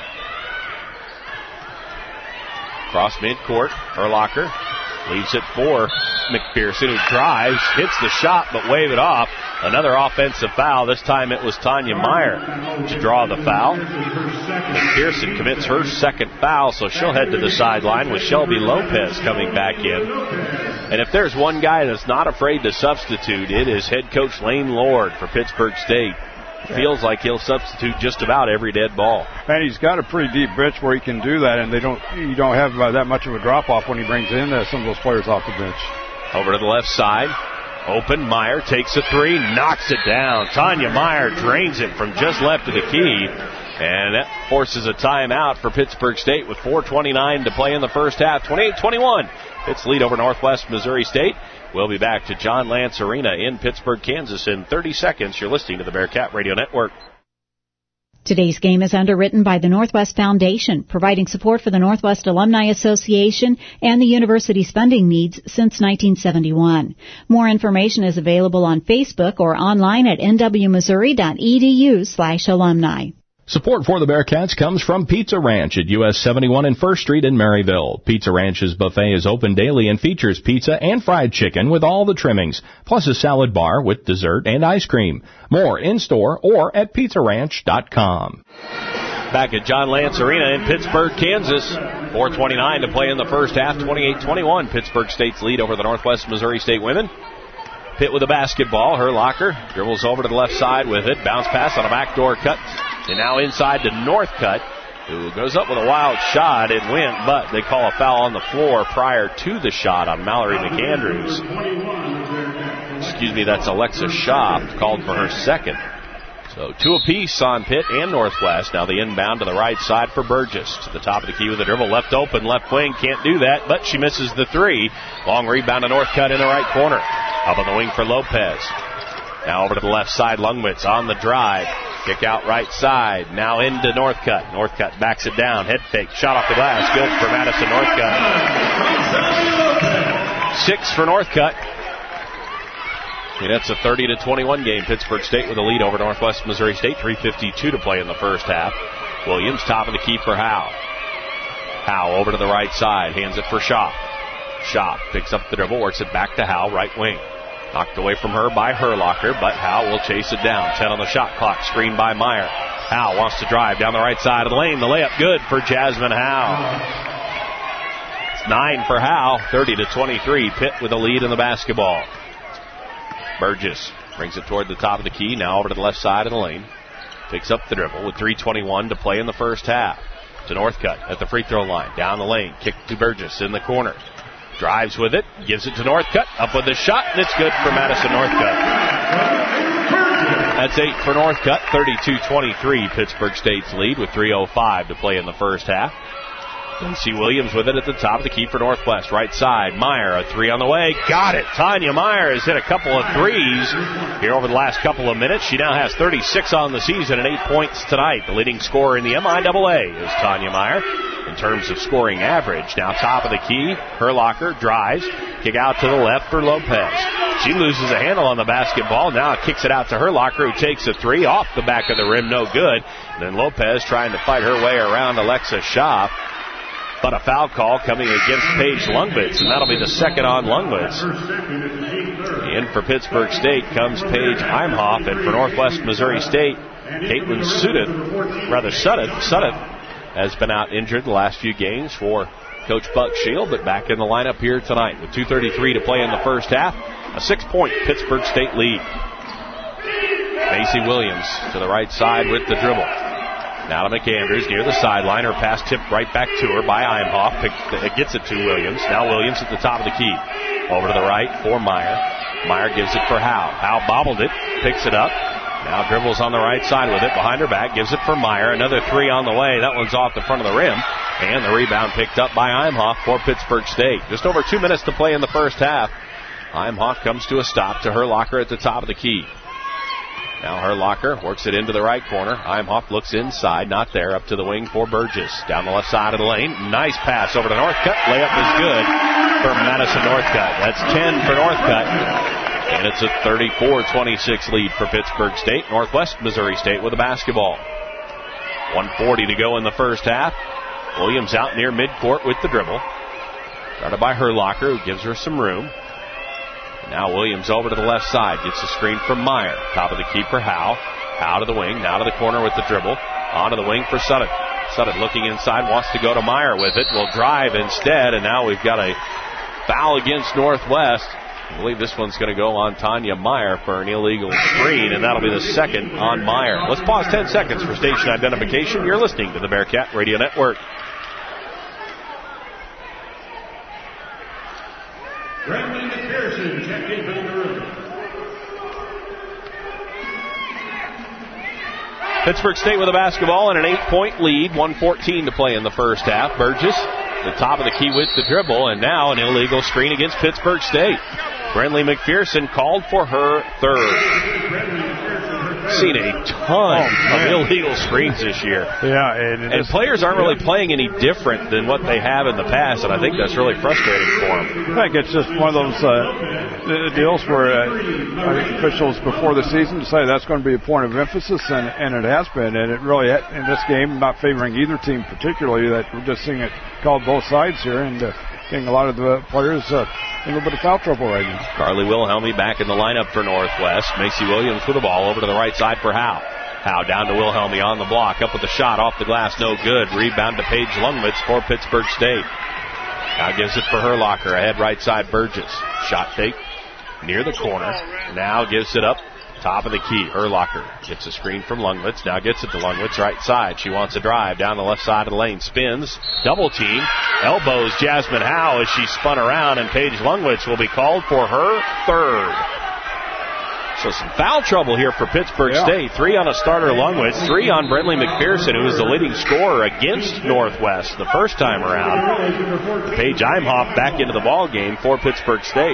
Cross midcourt, Herlocker leaves it for McPherson, who drives, hits the shot, but wave it off. Another offensive foul. This time it was Tanya Meyer to draw the foul. McPherson commits her second foul, so she'll head to the sideline with Shelby Lopez coming back in. And if there's one guy that's not afraid to substitute, it is head coach Lane Lord for Pittsburgh State. Feels like he'll substitute just about every dead ball. And he's got a pretty deep bench where he can do that, and they don't you don't have uh, that much of a drop-off when he brings in uh, some of those players off the bench. Over to the left side. Open. Meyer takes a three, knocks it down. Tanya Meyer drains it from just left of the key. And that forces a timeout for Pittsburgh State with four twenty-nine to play in the first half. twenty-eight twenty-one. Its lead over Northwest Missouri State. We'll be back to John Lance Arena in Pittsburgh, Kansas in thirty seconds. You're listening to the Bearcat Radio Network. Today's game is underwritten by the Northwest Foundation, providing support for the Northwest Alumni Association and the university's funding needs since nineteen seventy-one. More information is available on Facebook or online at n w missouri dot e d u slash alumni. Support for the Bearcats comes from Pizza Ranch at U S seventy-one and First Street in Maryville. Pizza Ranch's buffet is open daily and features pizza and fried chicken with all the trimmings, plus a salad bar with dessert and ice cream. More in-store or at pizza ranch dot com. Back at John Lance Arena in Pittsburg, Kansas. four twenty-nine to play in the first half, twenty-eight twenty-one. Pittsburg State's lead over the Northwest Missouri State women. Pitt with a basketball. Herlocker dribbles over to the left side with it. Bounce pass on a backdoor cut. And now inside to Northcutt, who goes up with a wild shot. It went, but they call a foul on the floor prior to the shot on Mallory McAndrews. Excuse me, that's Alexa Schaaf, called for her second. So two apiece on Pitt and Northwest. Now the inbound to the right side for Burgess. To the top of the key with the dribble. Left open, left wing. Can't do that, but she misses the three. Long rebound to Northcutt in the right corner. Up on the wing for Lopez. Now over to the left side. Lungwitz on the drive. Kick out right side. Now into Northcutt. Northcutt backs it down. Head fake. Shot off the glass. Good for Madison Northcutt. Six for Northcutt. And that's a thirty to twenty-one game. Pittsburg State with a lead over Northwest Missouri State. three fifty-two to play in the first half. Williams top of the key for Howe. Howe over to the right side. Hands it for Schaaf. Schaaf picks up the dribble. Works it back to Howe. Right wing. Knocked away from her by Herlocker, but Howe will chase it down. ten on the shot clock, screened by Meyer. Howe wants to drive down the right side of the lane. The layup good for Jasmine Howe. It's nine for Howe, thirty to twenty-three. Pitt with a lead in the basketball. Burgess brings it toward the top of the key, now over to the left side of the lane. Picks up the dribble with three twenty-one to play in the first half. To Northcutt at the free throw line, down the lane. Kick to Burgess in the corner. Drives with it, gives it to Northcutt, up with the shot, and it's good for Madison Northcutt. That's eight for Northcutt, thirty-two twenty-three, Pittsburg State's lead with three oh five to play in the first half. Lacey Williams with it at the top of the key for Northwest. Right side, Meyer, a three on the way. Got it. Tanya Meyer has hit a couple of threes here over the last couple of minutes. She now has thirty-six on the season and eight points tonight. The leading scorer in the M I A A is Tanya Meyer in terms of scoring average. Now top of the key, Herlocker drives. Kick out to the left for Lopez. She loses a handle on the basketball. Now kicks it out to Herlocker, who takes a three off the back of the rim. No good. And then Lopez trying to fight her way around Alexa Schaaf. But a foul call coming against Paige Lungwitz, and that'll be the second on Lungwitz. In for Pittsburg State comes Paige Imhoff, and for Northwest Missouri State, Caitlin Sudeth, rather Sudeth, Sudeth has been out injured the last few games for Coach Buck Shield, but back in the lineup here tonight with two thirty-three to play in the first half. A six-point Pittsburg State lead. Macy Williams to the right side with the dribble. Now to McAndrews near the sideline. Her pass tipped right back to her by Imhoff. It gets it to Williams. Now Williams at the top of the key. Over to the right for Meyer. Meyer gives it for Howe. Howe bobbled it. Picks it up. Now dribbles on the right side with it. Behind her back. Gives it for Meyer. Another three on the way. That one's off the front of the rim. And the rebound picked up by Imhoff for Pittsburg State. Just over two minutes to play in the first half. Imhoff comes to a stop to Herlocker at the top of the key. Now Herlocker works it into the right corner. Imhoff looks inside, not there, up to the wing for Burgess. Down the left side of the lane. Nice pass over to Northcutt. Layup is good for Madison Northcutt. That's ten for Northcutt. And it's a thirty-four twenty-six lead for Pittsburg State. Northwest Missouri State with the basketball. one forty to go in the first half. Williams out near midcourt with the dribble. Started by Herlocker, who gives her some room. Now Williams over to the left side. Gets a screen from Meyer. Top of the key for Howe. Howe to the wing. Now to the corner with the dribble. On to the wing for Sutton. Sutton looking inside. Wants to go to Meyer with it. Will drive instead. And now we've got a foul against Northwest. I believe this one's going to go on Tanya Meyer for an illegal screen. And that'll be the second on Meyer. Let's pause ten seconds for station identification. You're listening to the Bearcat Radio Network. Brendan McPherson, check-in holder. Pittsburg State with a basketball and an eight-point lead. one fourteen to play in the first half. Burgess, the top of the key with the dribble, and now an illegal screen against Pittsburg State. Brendan McPherson called for her third. seen a ton oh, of illegal screens this year. Yeah, and, and players aren't really playing any different than what they have in the past, and I think that's really frustrating for them. I think it's just one of those uh, deals where uh, officials before the season decided that's going to be a point of emphasis, and, and it has been, and it really, in this game, not favoring either team particularly, that we're just seeing it called both sides here, and uh, getting a lot of the players uh, in a little bit of foul trouble right now. Carly Wilhelmy back in the lineup for Northwest. Macy Williams with the ball over to the right side for Howe. Howe down to Wilhelmy on the block. Up with the shot off the glass. No good. Rebound to Paige Lungwitz for Pittsburgh State. Now gives it for Herlocker. Ahead right side Burgess. Shot fake near the corner. Now gives it up. Top of the key. Herlocker gets a screen from Lungwitz. Now gets it to Lungwitz right side. She wants a drive down the left side of the lane. Spins. Double team. Elbows Jasmine Howe as she spun around, and Paige Lungwitz will be called for her third. So some foul trouble here for Pittsburgh yeah. State. Three on a starter Lungwitz. Three on Brentley McPherson, who was the leading scorer against Northwest the first time around. Paige Imhoff back into the ball game for Pittsburgh State.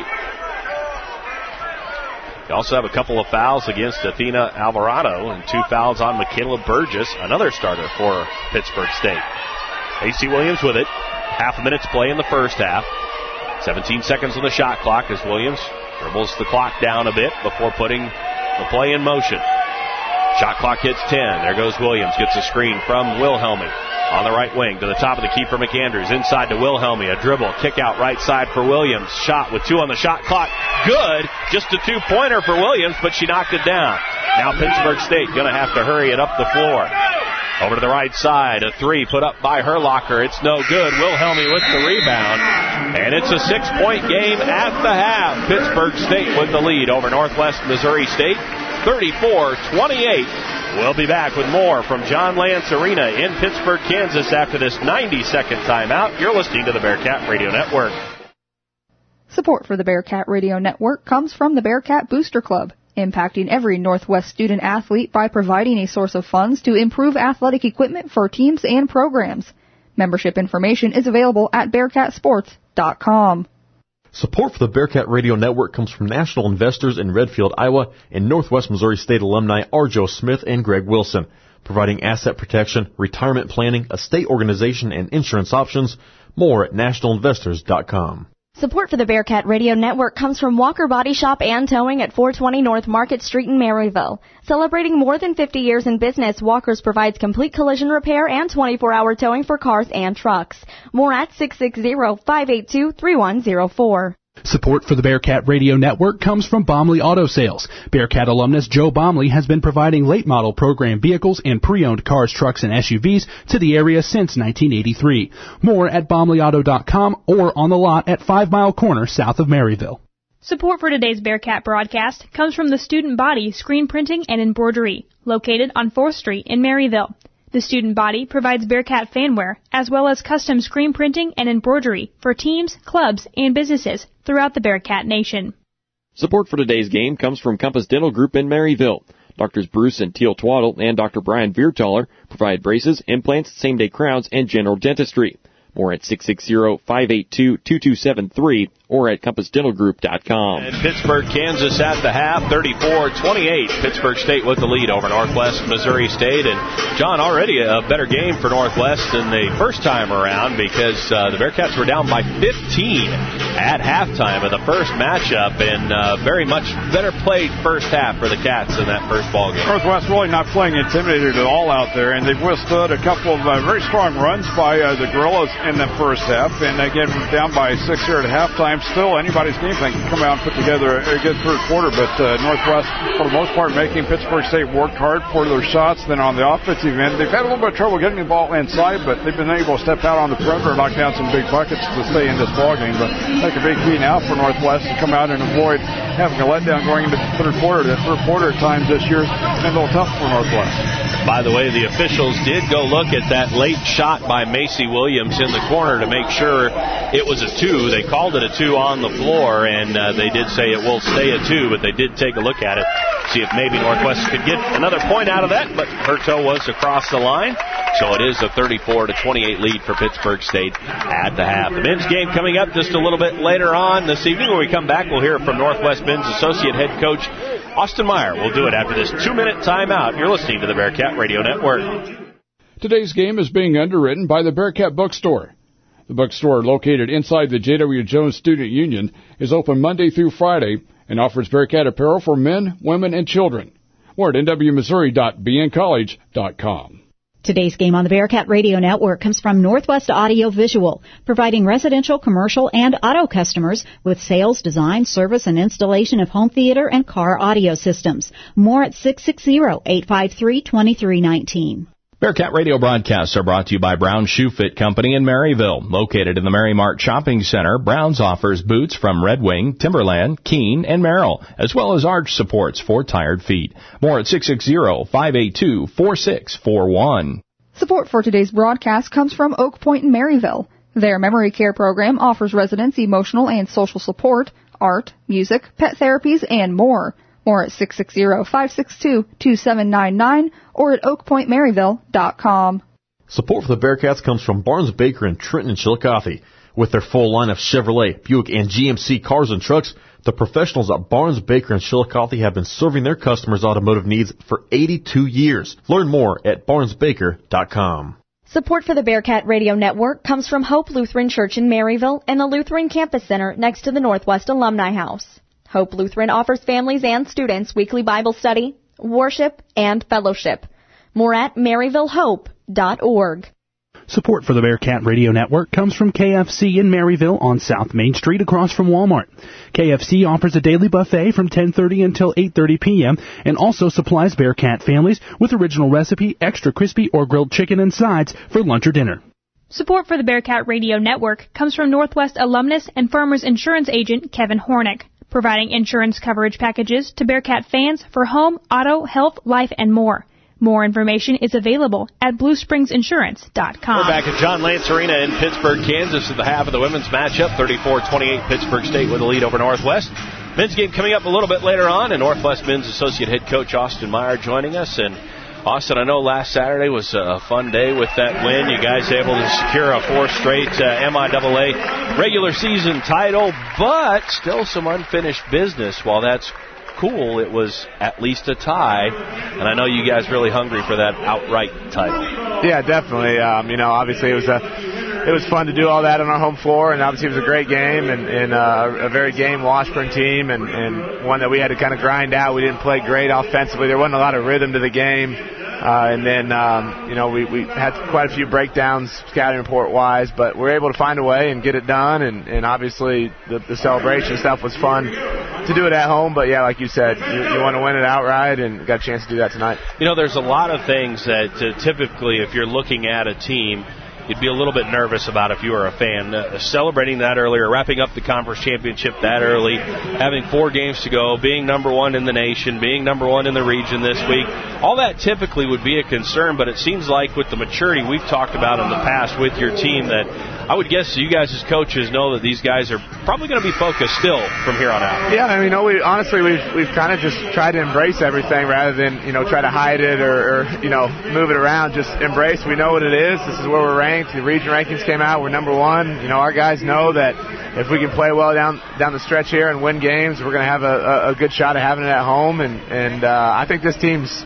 You also have a couple of fouls against Athena Alvarado and two fouls on Michaela Burgess, another starter for Pittsburgh State. A C Williams with it. Half a minute's play in the first half. seventeen seconds on the shot clock as Williams dribbles the clock down a bit before putting the play in motion. Shot clock hits ten. There goes Williams. Gets a screen from Wilhelmy. On the right wing to the top of the key for McAndrews. Inside to Wilhelmy. A dribble. Kick out right side for Williams. Shot with two on the shot clock. Good. Just a two-pointer for Williams, but she knocked it down. Now Pittsburgh State going to have to hurry it up the floor. Over to the right side. A three put up by Herlocker. It's no good. Wilhelmy with the rebound. And it's a six-point game at the half. Pittsburgh State with the lead over Northwest Missouri State. thirty-four twenty-eight. We'll be back with more from John Lance Arena in Pittsburgh, Kansas after this ninety-second timeout. You're listening to the Bearcat Radio Network. Support for the Bearcat Radio Network comes from the Bearcat Booster Club, impacting every Northwest student athlete by providing a source of funds to improve athletic equipment for teams and programs. Membership information is available at bearcat sports dot com. Support for the Bearcat Radio Network comes from national investors in Redfield, Iowa, and Northwest Missouri State alumni R. Joe Smith and Greg Wilson, providing asset protection, retirement planning, estate organization, and insurance options. More at national investors dot com. Support for the Bearcat Radio Network comes from Walker Body Shop and Towing at four twenty North Market Street in Maryville. Celebrating more than fifty years in business, Walker's provides complete collision repair and twenty-four hour towing for cars and trucks. More at six six zero, five eight two, three one zero four. Support for the Bearcat Radio Network comes from Bomley Auto Sales. Bearcat alumnus Joe Bomley has been providing late model program vehicles and pre-owned cars, trucks, and S U Vs to the area since nineteen eighty-three. More at bomley auto dot com or on the lot at Five Mile Corner south of Maryville. Support for today's Bearcat broadcast comes from the Student Body Screen Printing and Embroidery, located on fourth Street in Maryville. The Student Body provides Bearcat fanwear, as well as custom screen printing and embroidery for teams, clubs, and businesses throughout the Bearcat Nation. Support for today's game comes from Compass Dental Group in Maryville. Doctors Bruce and Teal Twaddle and Doctor Brian Viertaler provide braces, implants, same-day crowns, and general dentistry. More at six six zero, five eight two, two two seven three or at compass dental group dot com. And Pittsburgh, Kansas at the half, thirty-four twenty-eight. Pittsburgh State with the lead over Northwest Missouri State. And, John, already a better game for Northwest than the first time around because uh, the Bearcats were down by fifteen at halftime of the first matchup. And uh, very much better played first half for the Cats in that first ball game. Northwest really not playing intimidated at all out there, and they've withstood a couple of uh, very strong runs by uh, the Gorillas in the first half. And again, down by six here at halftime. Still, anybody's game plan can come out and put together a good third quarter, but uh, Northwest, for the most part, making Pittsburgh State work hard for their shots. Then on the offensive end, they've had a little bit of trouble getting the ball inside, but they've been able to step out on the perimeter and knock down some big buckets to stay in this ball game. But I think a big key now for Northwest to come out and avoid having a letdown going into the third quarter. The third quarter at times this year has been a little tough for Northwest. By the way, the officials did go look at that late shot by Macy Williams in the corner to make sure it was a two. They called it a two on the floor, and uh, they did say it will stay a two, but they did take a look at it, see if maybe Northwest could get another point out of that, but her toe was across the line. So it is a thirty-four to twenty-eight lead for Pittsburg State at the half. The men's game coming up just a little bit later on this evening. When we come back, we'll hear from Northwest men's associate head coach Austin Meyer. We'll do it after this two-minute timeout. You're listening to the Bearcat Radio Network. Today's game is being underwritten by the Bearcat Bookstore. The bookstore, located inside the J W Jones Student Union, is open Monday through Friday and offers Bearcat apparel for men, women, and children. More at n w missouri dot b n college dot com. Today's game on the Bearcat Radio Network comes from Northwest Audio Visual, providing residential, commercial, and auto customers with sales, design, service, and installation of home theater and car audio systems. More at six six zero, eight five three, two three one nine. Bearcat Radio broadcasts are brought to you by Brown Shoe Fit Company in Maryville. Located in the Mary Mart Shopping Center, Brown's offers boots from Red Wing, Timberland, Keene, and Merrill, as well as arch supports for tired feet. More at six six zero, five eight two, four six four one. Support for today's broadcast comes from Oak Point in Maryville. Their memory care program offers residents emotional and social support, art, music, pet therapies, and more. More at six six zero, five six two, two seven nine nine or at oak point maryville dot com. Support for the Bearcats comes from Barnes Baker in Trenton and Chillicothe. With their full line of Chevrolet, Buick, and G M C cars and trucks, the professionals at Barnes Baker in Chillicothe have been serving their customers' automotive needs for eighty-two years. Learn more at barnes baker dot com. Support for the Bearcat Radio Network comes from Hope Lutheran Church in Maryville and the Lutheran Campus Center next to the Northwest Alumni House. Hope Lutheran offers families and students weekly Bible study, worship, and fellowship. More at maryville hope dot org. Support for the Bearcat Radio Network comes from K F C in Maryville on South Main Street across from Walmart. K F C offers a daily buffet from ten thirty until eight thirty p.m. and also supplies Bearcat families with original recipe, extra crispy, or grilled chicken and sides for lunch or dinner. Support for the Bearcat Radio Network comes from Northwest alumnus and Farmers Insurance agent Kevin Hornick, providing insurance coverage packages to Bearcat fans for home, auto, health, life, and more. More information is available at blue springs insurance dot com. We're back at John Lance Arena in Pittsburg, Kansas at the half of the women's matchup. thirty-four twenty-eight Pittsburg State with a lead over Northwest. Men's game coming up a little bit later on, and Northwest men's associate head coach Austin Meyer joining us. And Austin, I know last Saturday was a fun day with that win. You guys able to secure a fourth straight uh, M I A A regular season title, but still some unfinished business. While that's cool, it was at least a tie, and I know you guys really hungry for that outright title. Yeah, definitely. Um, you know, obviously it was a it was fun to do all that on our home floor, and obviously it was a great game and, and uh, a very game Washburn team, and, and one that we had to kind of grind out. We didn't play great offensively. There wasn't a lot of rhythm to the game. Uh, and then, um, you know, we, we had quite a few breakdowns scouting report-wise, but we were able to find a way and get it done. And, and obviously the, the celebration stuff was fun to do it at home. But, yeah, like you said, you, you want to win it outright, and got a chance to do that tonight. You know, there's a lot of things that uh, typically if you're looking at a team, you'd be a little bit nervous about if you were a fan. Uh, celebrating that earlier, wrapping up the conference championship that early, having four games to go, being number one in the nation, being number one in the region this week, all that typically would be a concern, but it seems like with the maturity we've talked about in the past with your team that I would guess you guys as coaches know that these guys are probably going to be focused still from here on out. Yeah, I mean, you know, we honestly we've we've kind of just tried to embrace everything rather than, you know, try to hide it or, or you know move it around. Just embrace. We know what it is. This is where we're ranked. The region rankings came out. We're number one. You know, our guys know that if we can play well down down the stretch here and win games, we're going to have a, a, a good shot at having it at home. And and uh, I think this team's